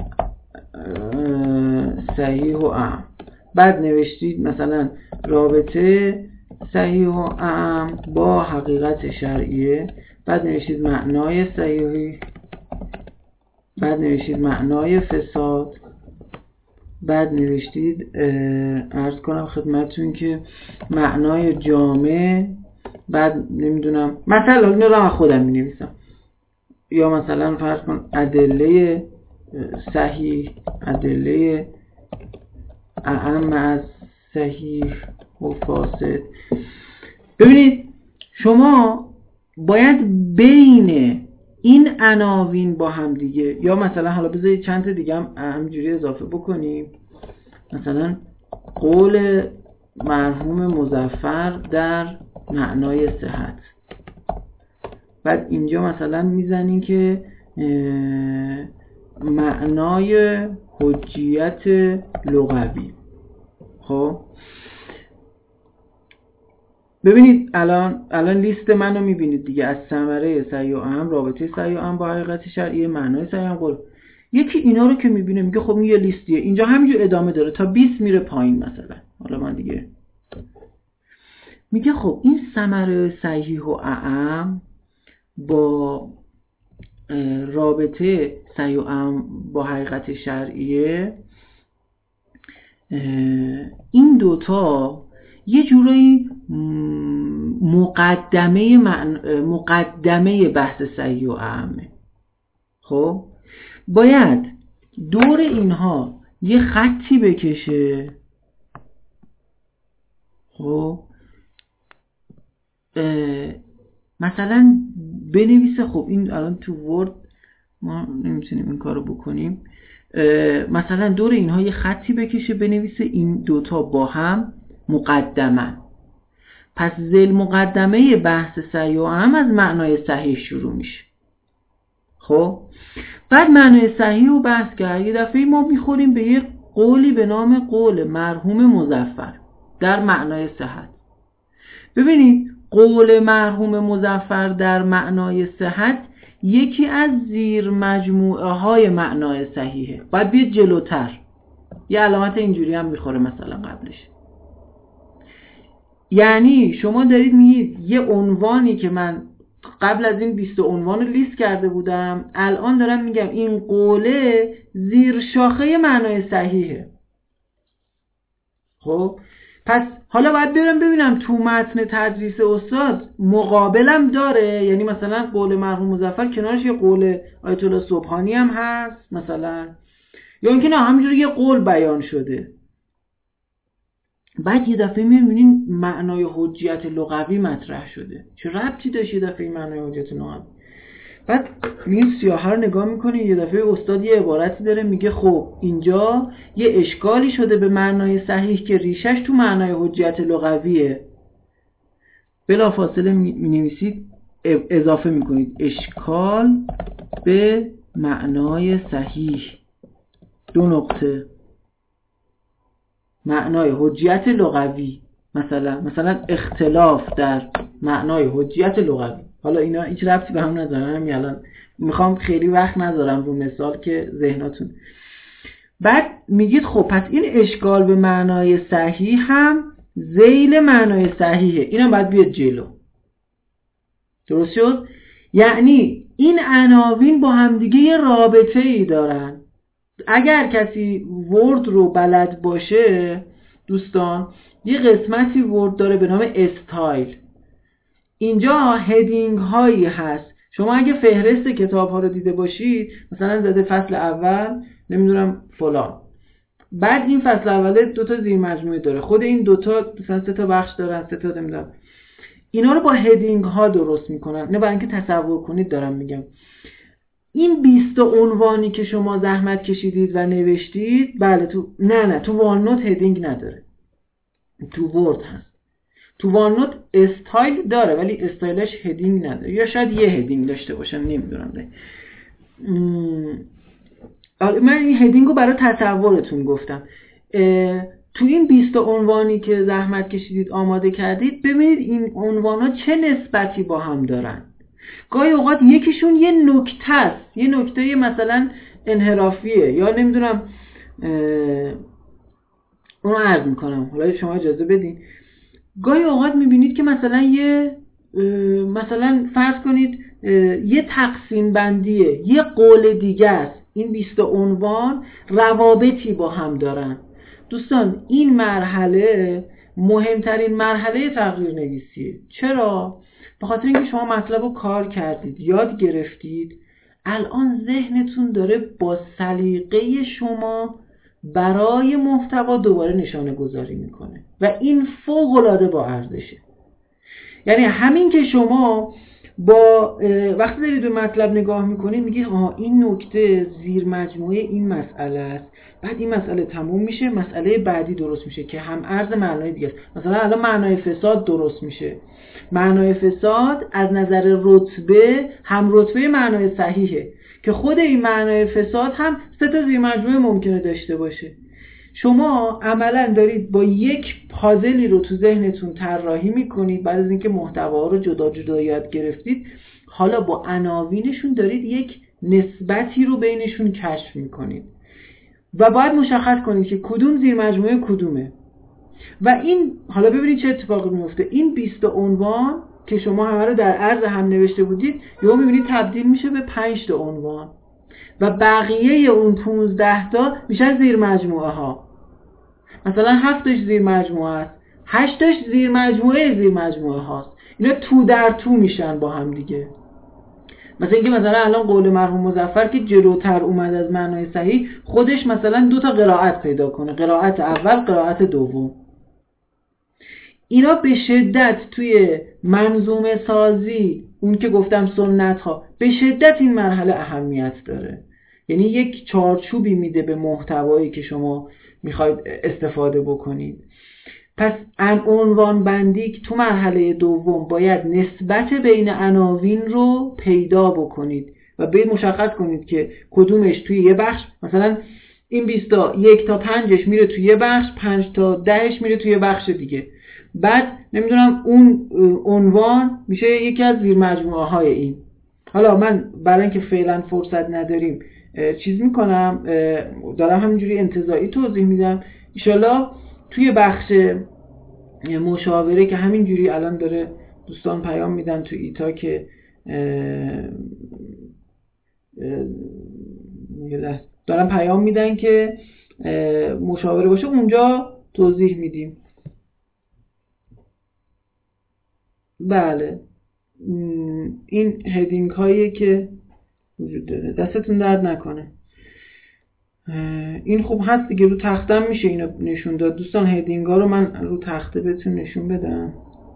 صحیح و اعم، بعد نوشتید مثلا رابطه صحیح و اعم با حقیقت شرعیه، بعد نوشتید معنای صحیح، بعد نوشتید معنای فساد، بعد نوشتید عرض کنم خدمتتون که معنای جامع، بعد نمیدونم مثلا اینو رو خودم می نویسم، یا مثلا فرض کن ادله صحیح، ادله اعم از صحیح و فاسد. ببینید شما باید بین این عناوین با هم دیگه، یا مثلا حالا بذارید چند تا دیگه هم همینجوری اضافه بکنیم، مثلا قول مرحوم مظفر در معنای صحت، بعد اینجا مثلا میزنین که معنای حجیت لغوی. خب ببینید الان الان لیست منو میبینید دیگه، از ثمره صحیح و اهم، رابطه صحیح و اهم با حقیقت شرعیه، معنای صحیح و اهم قول. یکی اینا رو که میبینه میگه خب این یه لیستیه، اینجا همینجور ادامه داره تا بیست میره پایین مثلا. حالا من دیگه میگه خب این ثمره صحیح و اهم با رابطه صحیح و اهم با حقیقت شرعیه، این دوتا یه جورایی مقدمه معنی مقدمه بحث صحیح و اهمه. خب باید دور اینها یه خطی بکشه. خب مثلا بنویسه، خب این الان تو ورد ما نمیتونیم این کارو بکنیم، مثلا دور اینها یه خطی بکشه بنویسه این دوتا با هم مقدمه. پس ذیل مقدمه بحث صحیح و اهم از معنای صحیح شروع میشه. خب بعد معنای صحیح رو بحث کرد، یه دفعه ما میخوریم به یه قولی به نام قول مرحوم مظفر در معنای صحت. ببینید قول مرحوم مظفر در معنای صحت یکی از زیر مجموعه های معنای صحیحه. باید بیاد جلوتر، یه علامت اینجوری هم میخوره مثلا قبلش. یعنی شما دارید میگید یه عنوانی که من قبل از این بیست عنوان لیست کرده بودم، الان دارم میگم این قوله زیر شاخه معنای صحیحه. خب پس حالا باید برم ببینم تو متن تدریس استاد مقابلم داره، یعنی مثلا قول مرحوم مظفر کنارش یه قول آیت الله سبحانی هم هست مثلا، یا اینکه نه همینجوری یه قول بیان شده. بعد یه دفعه میبینین معنای حجیت لغوی مطرح شده. چه ربطی داشت یه دفعه معنای حجیت لغوی؟ بعد این سیاهه رو نگاه میکنی، یه دفعه استاد یه عبارتی داره میگه خب اینجا یه اشکالی شده به معنای صحیح که ریشش تو معنای حجیت لغویه. بلا فاصله مینویسید اضافه میکنید اشکال به معنای صحیح دو نقطه معنای حجیت لغوی، مثلا مثلا اختلاف در معنای حجیت لغوی. حالا اینا هیچ ربطی به هم ندارن، همین الان میخوام خیلی وقت نذارم رو مثال که ذهناتون. بعد میگید خب پس این اشکال به معنای صحیح هم ذیل معنای صحیحه، اینم باید بیاد جلو. درست شد؟ یعنی این عناوین با همدیگه یه رابطه ای دارن. اگر کسی ورد رو بلد باشه دوستان، یه قسمتی ورد داره به نام استایل. اینجا هدینگ هایی هست. شما اگه فهرست کتاب ها رو دیده باشید، مثلا زده فصل اول نمیدونم فلان، بعد این فصل اوله دوتا زیر مجموعه داره، خود این دوتا مثلا سه تا بخش دارن، سه تا نمیدونم، اینا رو با هدینگ ها درست میکنن. نه برای اینکه تصور کنید دارم میگم. این بیست عنوانی که شما زحمت کشیدید و نوشتید، بله تو نه نه تو واننوت هدینگ نداره، تو ورد هست. تو واننوت استایل داره ولی استایلش هدینگ نداره، یا شاید یه هدینگ داشته باشن، نمیدونم ده. من این هدینگ رو برای تصورتون گفتم. تو این بیست عنوانی که زحمت کشیدید آماده کردید، ببینید این عنوانا چه نسبتی با هم دارن. گاهی اوقات یکیشون یه نکته است، یه نکته مثلا انحرافیه، یا نمیدونم اونو عرض میکنم، حالا شما اجازه بدین. گاهی اوقات میبینید که مثلا یه مثلا فرض کنید یه تقسیم بندیه، یه قول دیگه است، این بیست عنوان روابطی با هم دارن. دوستان این مرحله مهمترین مرحله تقریر نویسیه. چرا؟ به خاطر اینکه شما مطلب رو کار کردید، یاد گرفتید، الان ذهنتون داره با سلیقه شما برای محتوا دوباره نشانه گذاری میکنه و این فوق العاده با ارزشه. یعنی همین که شما با وقتی دارید به مطلب نگاه میکنید میگید آها این نکته زیر مجموعه این مسئله است، بعد این مسئله تموم میشه، مسئله بعدی درست میشه که هم ارز معنای دیگه است. مثلا الان معنای فساد درست میشه. معنای فساد از نظر رتبه هم رتبه معنای صحیحه که خود این معنای فساد هم سه تا زیر مجموعه ممکنه داشته باشه. شما عملا دارید با یک پازلی رو تو ذهنتون طراحی میکنید، بعد از اینکه محتوا رو جدا جدا یاد گرفتید، حالا با عناوینشون دارید یک نسبتی رو بینشون کشف میکنید و باید مشخص کنید که کدوم زیر مجموعه کدومه. و این حالا ببینید چه اتفاقی میفته. این بیست عنوان که شما همه رو در عرض هم نوشته بودید یهو میبینید تبدیل میشه به پنج تا عنوان و بقیه اون پانزده تا میشن زیر مجموعه ها. مثلا هفتش زیر مجموعه است، هشتش زیر مجموعه زیر مجموعه هاست. اینا تو در تو میشن با هم دیگه. مثلا اینکه مثلا الان قول مرحوم مظفر که جلوتر اومد از معنای صحیح، خودش مثلا دو تا قرائت پیدا کنه، قرائت اول، قرائت دوم. اینا به شدت توی منظومه سازی، اون که گفتم سنت ها، به شدت این مرحله اهمیت داره. یعنی یک چارچوبی میده به محتوایی که شما میخواید استفاده بکنید. پس عنوان بندی تو مرحله دوم باید نسبت بین عناوین رو پیدا بکنید و باید مشخص کنید که کدومش توی یه بخش، مثلا این بیست تا یک تا پنجش میره توی یه بخش، پنج تا دهش میره توی یه بخش دیگه. بعد نمیدونم اون عنوان میشه یکی از زیر مجموعه های این. حالا من برای اینکه فعلا فرصت نداریم چیز میکنم، دارم همینجوری انتزاعی توضیح میدم. انشالله توی بخش مشاوره که همینجوری الان داره دوستان پیام میدن تو ایتا که دارن پیام میدن که مشاوره باشه، اونجا توضیح میدیم. بله این هدینگ هایی که وجود داره، دستتون درد نکنه. این خوب هست دیگه، رو تختم میشه اینو نشون داد. دوستان هدینگ ها رو من رو تخته بهتون نشون بدم.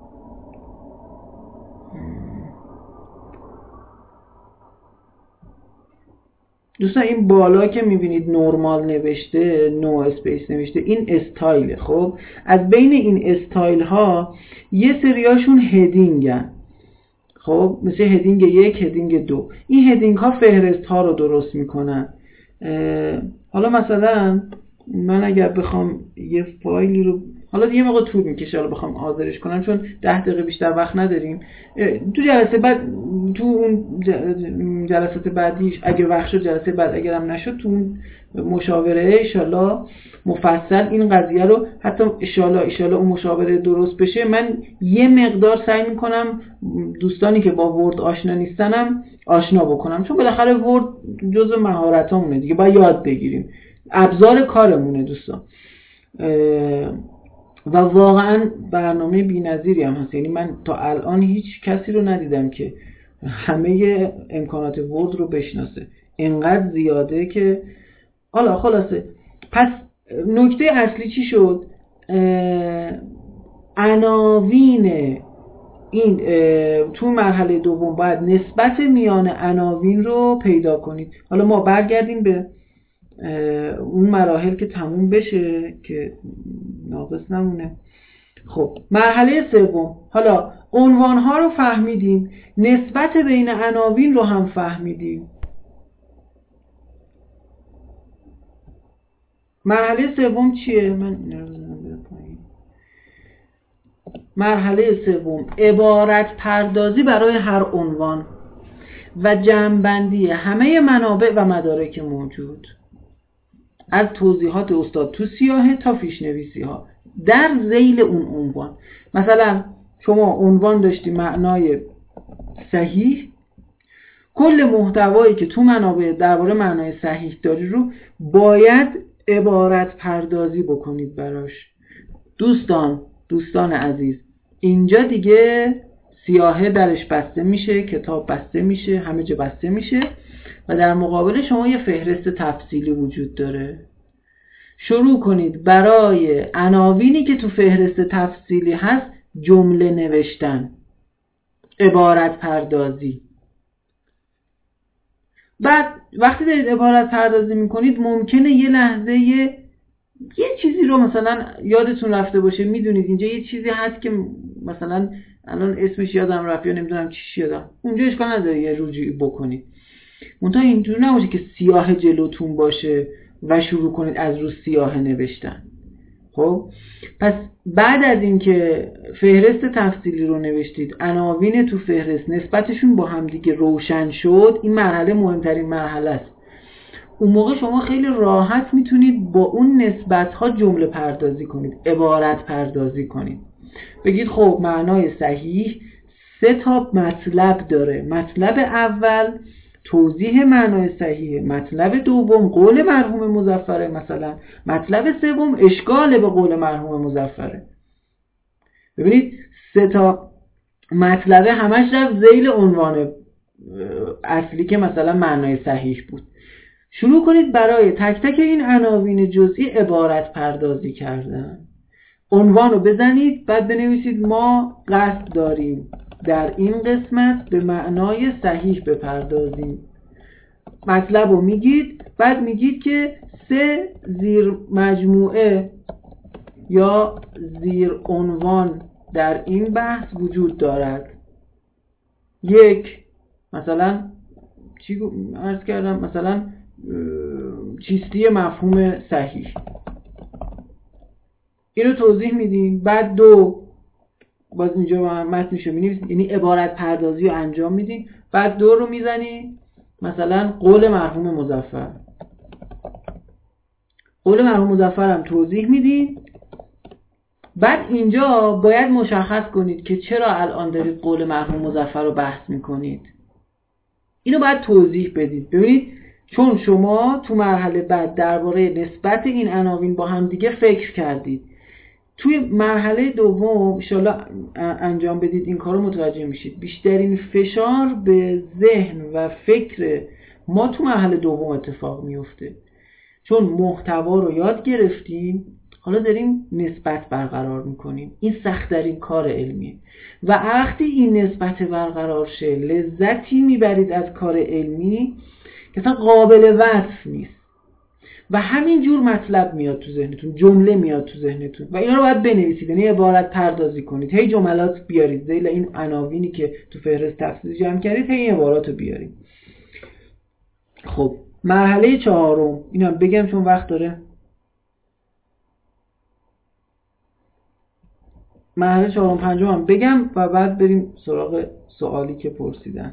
دوستان این بالا که میبینید نورمال نوشته، نو اسپیس نوشته، این استایله. خب از بین این استایل ها یه سریاشون هدینگن. خب مثل هدینگ یک، هدینگ دو. این هدینگ ها فهرست ها رو درست میکنن. حالا مثلا من اگر بخوام یه فایلی رو، حالا یه موقع طول میکشه حالا بخوام حاضرش کنم چون ده دقیقه بیشتر وقت نداریم. تو جلسه بعد، تو اون جلسات بعدیش اگه وقت شد، جلسه بعد اگرم نشد، تو اون مشاوره انشالله مفصل این قضیه رو، حتی انشالله انشالله اون مشاوره درست بشه، من یه مقدار سعی میکنم دوستانی که با ورد آشنا نیستنم آشنا بکنم، چون بالاخره ورد جزء مهارتامونه دیگه، باید یاد بگیریم، ابزار کارمونه دوستان. و واقعا برنامه بی‌نظیری هم هست. یعنی من تا الان هیچ کسی رو ندیدم که همه امکانات ورد رو بشناسه. اینقدر زیاده که حالا خلاصه. پس نکته اصلی چی شد؟ عناوین این تو مرحله دوم باید نسبت میان عناوین رو پیدا کنید. حالا ما برگردیم به اون مراحل که تموم بشه که ناقص نمونه. خب مرحله سوم، حالا عنوان ها رو فهمیدیم، نسبت بین عناوین رو هم فهمیدیم. مرحله سوم چیه؟ من مرحله سوم عبارت پردازی برای هر عنوان و جمع‌بندی همه منابع و مدارک موجود، از توضیحات استاد تو سیاهه تا پیش‌نویسی ها در ذیل اون عنوان. مثلا شما عنوان داشتی معنای صحیح، کل محتوایی که تو منابع درباره معنای صحیح داری رو باید عبارت پردازی بکنید براش. دوستان دوستان عزیز، اینجا دیگه سیاهه درش بسته میشه، کتاب بسته میشه، همه جا بسته میشه و در مقابل شما یه فهرست تفصیلی وجود داره. شروع کنید برای عناوینی که تو فهرست تفصیلی هست جمله نوشتن، عبارت پردازی. بعد وقتی دارید عبارت پردازی میکنید ممکنه یه لحظه یه, یه چیزی رو مثلا یادتون رفته باشه. میدونید اینجا یه چیزی هست که مثلا الان اسمش یادم رفت یا نمیدونم چیش یادم، اونجا اشکال نداره یه رجوعی بکنید. منتها اینجور نباشه که سیاه جلوتون باشه و شروع کنید از رو سیاه نوشتن. خب پس بعد از اینکه فهرست تفصیلی رو نوشتید، عناوین تو فهرست نسبتشون با هم دیگه روشن شد، این مرحله مهمترین مرحله است. اون موقع شما خیلی راحت میتونید با اون نسبت‌ها جمله پردازی کنید، عبارت پردازی کنید. بگید خب معنای صحیح سه تا مطلب داره. مطلب اول توضیح معنای صحیح، مطلب دوم قول مرحوم مظفره، مثلا مطلب سوم اشکال به قول مرحوم مظفره. ببینید سه تا مطلب همش رفت ذیل عنوان اصلی که مثلا معنای صحیح بود. شروع کنید برای تک تک این عناوین جزئی عبارت پردازی کردن. عنوان رو بزنید، بعد بنویسید ما قصد داریم در این قسمت به معنای صحیح بپردازیم. مطلب رو میگید، بعد میگید که سه زیر مجموعه یا زیر عنوان در این بحث وجود دارد. یک، مثلا چی عرض کردم، مثلا چیستی مفهوم صحیح، اینو توضیح میدین. بعد دو، باز اینجا متنشو می‌نویسید، یعنی عبارت پردازی رو انجام میدین. بعد دو رو میزنید، مثلا قول مرحوم مظفر، قول مرحوم مظفر هم توضیح میدین. بعد اینجا باید مشخص کنید که چرا الان دارید قول مرحوم مظفر رو بحث میکنید. اینو باید توضیح بدید. ببینید چون شما تو مرحله بعد درباره نسبت این عناوین با هم دیگه فکر کردید، توی مرحله دوم ان شاءالله انجام بدید این کارو متوجه میشید بیشترین فشار به ذهن و فکر ما تو مرحله دوم اتفاق میفته. چون محتوا رو یاد گرفتیم، حالا داریم نسبت برقرار میکنیم. این سخت‌ترین کار علمیه و وقتی این نسبت برقرار شه لذتی میبرید از کار علمی که اصلا قابل وصف نیست و همین جور مطلب میاد تو ذهنتون، جمله میاد تو ذهنتون و اینا رو باید بنویسید، یعنی عبارت پردازی کنید. هی جملات بیارید ذیل این عناوینی که تو فهرست تفصیلی جمع کردید، هی این عبارات رو بیارید. خب مرحله چهارم، اینم بگم چون وقت داره. مرحله چهارم پنجم هم بگم و بعد بریم سراغ سوالی که پرسیدن.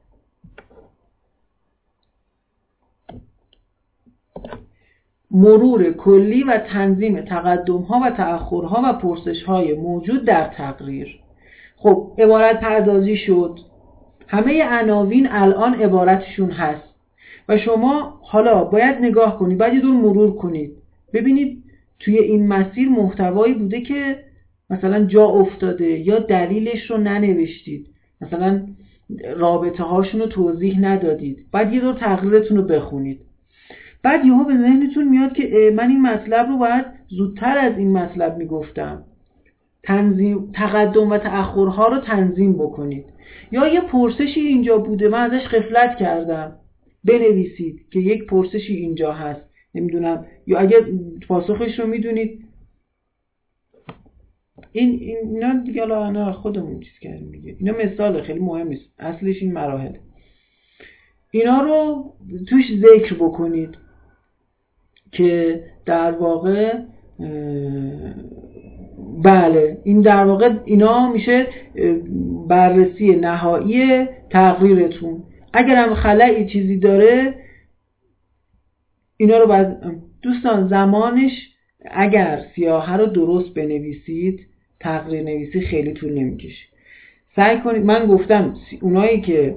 مرور کلی و تنظیم تقدم‌ها و تأخرها و پرسش‌های موجود در تقریر. خب عبارت پردازی شد، همه عناوین الان عبارتشون هست و شما حالا باید نگاه کنید، باید یه دور مرور کنید، ببینید توی این مسیر محتوایی بوده که مثلا جا افتاده یا دلیلش رو ننوشتید، مثلا رابطه هاشون رو توضیح ندادید. بعد یه دور تقریرتون رو بخونید. بعد یهو به ذهنتون میاد که من این مطلب رو باید زودتر از این مطلب میگفتم. تنظیم تقدم و تأخرها رو تنظیم بکنید. یا یه پرسشی اینجا بوده من ازش غفلت کردم، بنویسید که یک پرسشی اینجا هست، نمیدونم، یا اگر پاسخش رو میدونید. این اینا دیگه الان خودمون چیز کردیم دیگه، اینا مثال خیلی مهم نیست، اصلش این مراحل. اینا رو توش ذکر بکنید که در واقع بله این در واقع اینا میشه بررسی نهایی تقریرتون. اگر هم خلایی چیزی داره اینا رو باید دوستان زمانش، اگر سیاهه رو درست بنویسید تقریر نویسی خیلی طول نمیکشه. سعی کنید، من گفتم اونایی که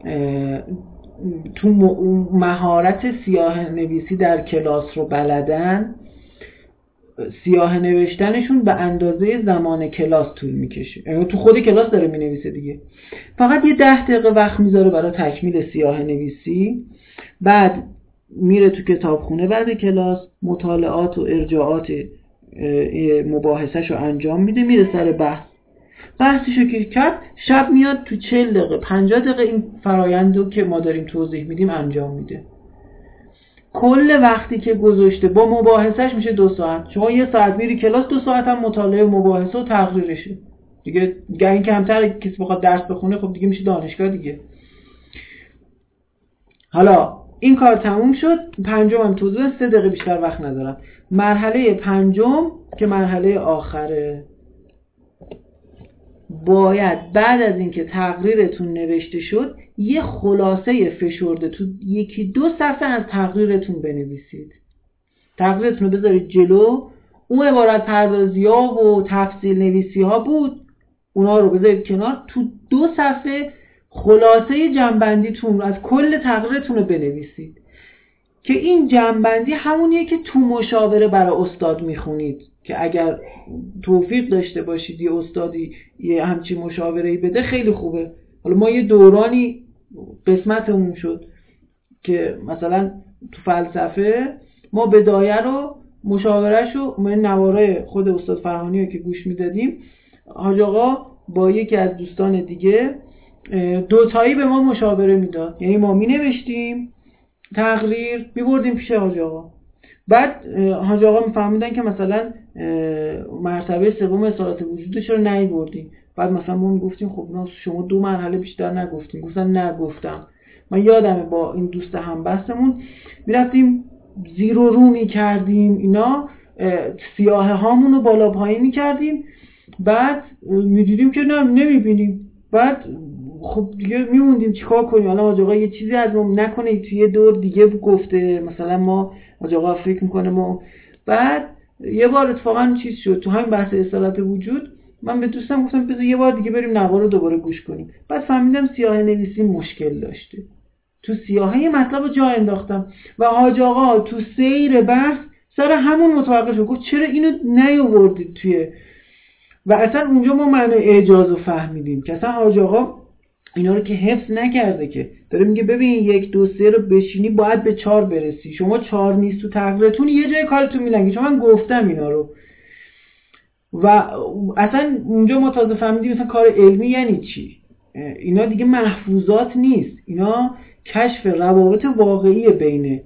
تو مهارت سیاه نویسی در کلاس رو بلدن، سیاه نوشتنشون به اندازه زمان کلاس طول میکشه، یعنی تو خود کلاس داره مینویسه دیگه. فقط یه ده دقیقه وقت میذاره برای تکمیل سیاه نویسی، بعد میره تو کتابخونه بعد کلاس مطالعات و ارجاعات مباحثش رو انجام میده، میره سر بحث، بحثشو که کرد شب میاد تو چهل دقیقه پنجاه دقیقه این فرایندو که ما داریم توضیح میدیم انجام میده. کل وقتی که گذاشته با مباحثش میشه دو ساعت. شما یه ساعت میری کلاس، دو ساعت هم مطالعه مباحثه و تقریرشه دیگه. دیگه این کمتر کسی بخواد درس بخونه خب دیگه میشه دانشگاه دیگه. حالا این کار تموم شد. پنجم هم توضیح سه دقیقه بیشتر وقت ندارم. مرحله پنجم که مرحله آخره، باید بعد از اینکه تقریرتون نوشته شد یه خلاصه فشرده تو یکی دو صفحه از تقریرتون بنویسید. تقریرتون رو بذارید جلو، اون عبارت پردازی ها و تفصیل نویسی ها بود، اونا رو بذارید کنار، تو دو صفحه خلاصه جمع‌بندیتون از کل تقریرتون رو بنویسید که این جمع‌بندی همونیه که تو مشاوره برای استاد میخونید که اگر توفیق داشته باشید یه استادی یه همچین مشاوره‌ای بده خیلی خوبه. حالا ما یه دورانی قسمتمون شد که مثلا تو فلسفه ما بدایه رو مشاورهشو من نواره خود استاد فرهانی رو که گوش میدادیم، حاج آقا با یکی از دوستان دیگه دوتایی به ما مشاوره میداد. یعنی ما می نوشتیم تقریر میبردیم پیش حاج آقا، بعد حاج آقا میفهمیدن که مثلا مرتبه سوم اصالت وجودش رو نیوردیم، بعد مثلا ما میگفتیم خب شما دو مرحله بیشتر نگفتیم. گفتن نگفتم. من یادمه با این دوست همبستمون میرفتیم زیر و رو میکردیم، اینا سیاه هامون رو بالا پایین میکردیم، بعد میدیدیم که نه نمیبینیم، بعد خب دیگه میموندیم چیکار کنیم. حالا حاج آقا یه چیزی از ما نکنه توی یه دور دیگه گفته، مثلا ما حاج آقا فکر میکنه ما. بعد یه بار اتفاقا چیز شد تو همین بحث اصالت وجود، من به دوستم گفتم بذار یه بار دیگه بریم نوار رو دوباره گوش کنیم. بعد فهمیدم سیاه نویسی مشکل داشته، تو سیاهه مطلب رو جا انداختم و حاج آقا تو سیر بحث سر همون متوقف شد، گفت چرا اینو نیاوردید توی، و اصلا اونجا ما معنی اعجاز رو فهمیدیم که اصلا حاج آقا اینا رو که حفظ نکرده، که داره میگه ببین یک دو سه رو بشینی باید به چهار برسی، شما چهار نیست تو تقریرتون یه جای کارتون میلنگه، چون من گفتم اینا رو. و اصلا اونجا ما تازه فهمیدیم مثلا کار علمی یعنی چی. اینا دیگه محفوظات نیست، اینا کشف روابط واقعی بینه.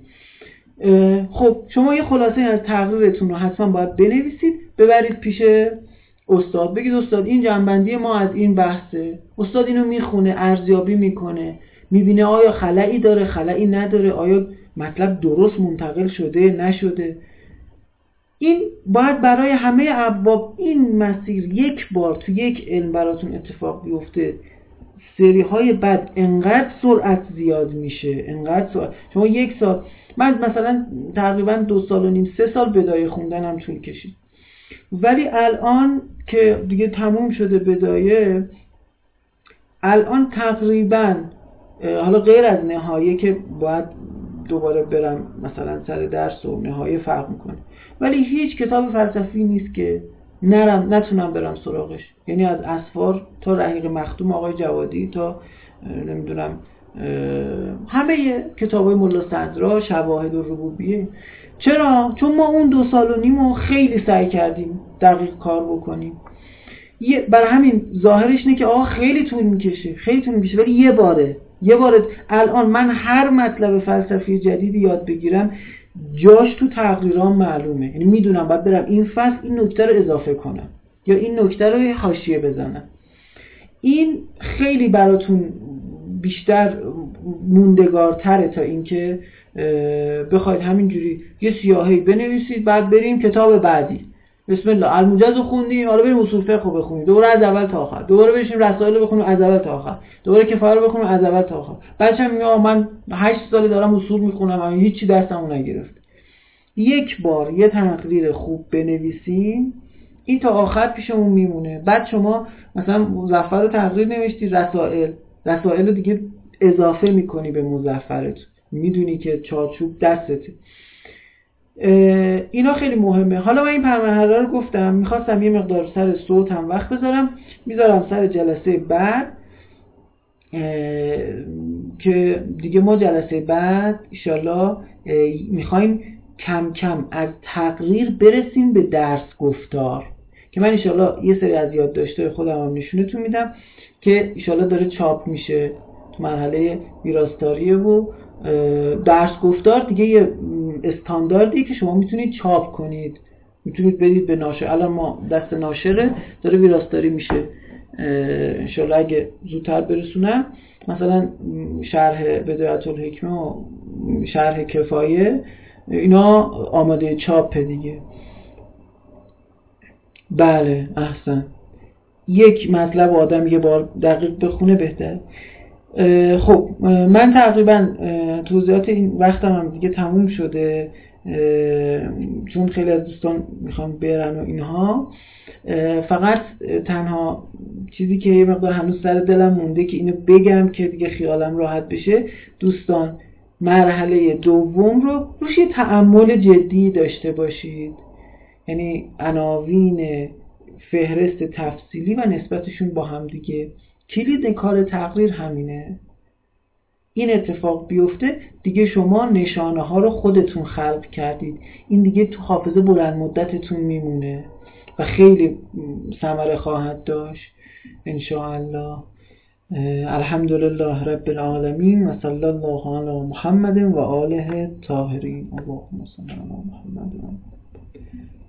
خب شما یه خلاصه از تقریرتون رو حتما باید بنویسید، ببرید پیش استاد، بگید استاد این جنبندی ما از این بحثه. استاد اینو میخونه، ارزیابی میکنه، میبینه آیا خلایی داره خلایی نداره، آیا مطلب درست منتقل شده نشده. این باید برای همه ابواب این مسیر یک بار تو یک علم براتون اتفاق بیفته. سری های بعد انقدر سرعت زیاد میشه، انقدر سرعت. شما یک سال، من مثلا تقریبا دو سال و نیم سه سال بدایه خوندنم طول کشید، ولی الان که دیگه تموم شده بدایه، الان تقریبا حالا غیر از نهایه که باید دوباره برم مثلا سر درس و نهایه فرق میکنه، ولی هیچ کتاب فلسفی نیست که نرم نتونم برم سراغش. یعنی از اسفار تا رحیق مختوم آقای جوادی تا نمیدونم همه کتابای ملا صدرا، شواهد الربوبیه. چرا؟ چون ما اون دو سال و نیمو خیلی سعی کردیم دقیق کار بکنیم. یه برای همین ظاهرش اینه که آقا خیلی طول میکشه خیلی طول میکشه ولی یه باره یه باره الان من هر مطلب فلسفی جدیدی یاد بگیرم جاش تو تقریرام معلومه. یعنی میدونم باید برم این فصل این نکته رو اضافه کنم یا این نکته رو حاشیه بزنم. این خیلی براتون بیشتر موندگارتره تا اینکه بخواید همینجوری یه سیاهی بنویسید بعد بریم کتاب بعدی بسم الله الموجز رو خوندیم حالا بریم اصول فقه رو بخونیم، دوباره از اول تا آخر، دوباره بشیم رسائل رو بخونیم از اول تا آخر، دوباره کفایه رو بخونیم از اول تا آخر. بعدش هم میگم من هشت سال دارم اصول میخونم اما هیچی دستمون نگرفت. یک بار یه تقریر خوب بنویسیم این تا آخر پیشمون میمونه. بعد شما مثلا مظفر رو تقریر نوشتی، رسائل رسائل رو دیگه اضافه میکنی به مظفرت، میدونی که چارچوب دستته. اینا خیلی مهمه. حالا من این پرمرحله رو گفتم، میخواستم یه مقدار سر صوت هم وقت بذارم، میذارم سر جلسه بعد که دیگه ما جلسه بعد انشالله میخوایم کم کم از تقریر برسیم به درس گفتار که من انشالله یه سری از یادداشت‌های خودم هم نشونتون میدم که انشالله داره چاپ میشه تو مرحله ویراستاریه و درس گفتار دیگه یه استانداردی که شما میتونید چاپ کنید، میتونید بدید به ناشر. الان ما دست ناشره داره ویراستاری میشه انشالله اگه زودتر برسونم، مثلا شرح بدایت الحکمه و شرح کفایه اینا آماده چاپ دیگه. بله احسن، یک مطلب آدم یه بار دقیق بخونه بهتر. خب من تقریبا توضیحات این وقتم هم دیگه تموم شده، چون خیلی از دوستان میخوام برن و اینها. فقط تنها چیزی که یه مقدار هنوز سر دلم مونده که اینو بگم که دیگه خیالم راحت بشه، دوستان مرحله دوم رو روش یه تأمل جدی داشته باشید، یعنی عناوین فهرست تفصیلی و نسبتشون با هم دیگه. کلید کار تقریر همینه. این اتفاق بیفته دیگه شما نشانه ها رو خودتون خلق کردید، این دیگه تو حافظه بلند مدتتون میمونه و خیلی ثمره خواهد داشت انشاءالله. الحمدلله رب العالمین و صلی الله علی محمد و آله طاهرین. اللهم صل علی محمد و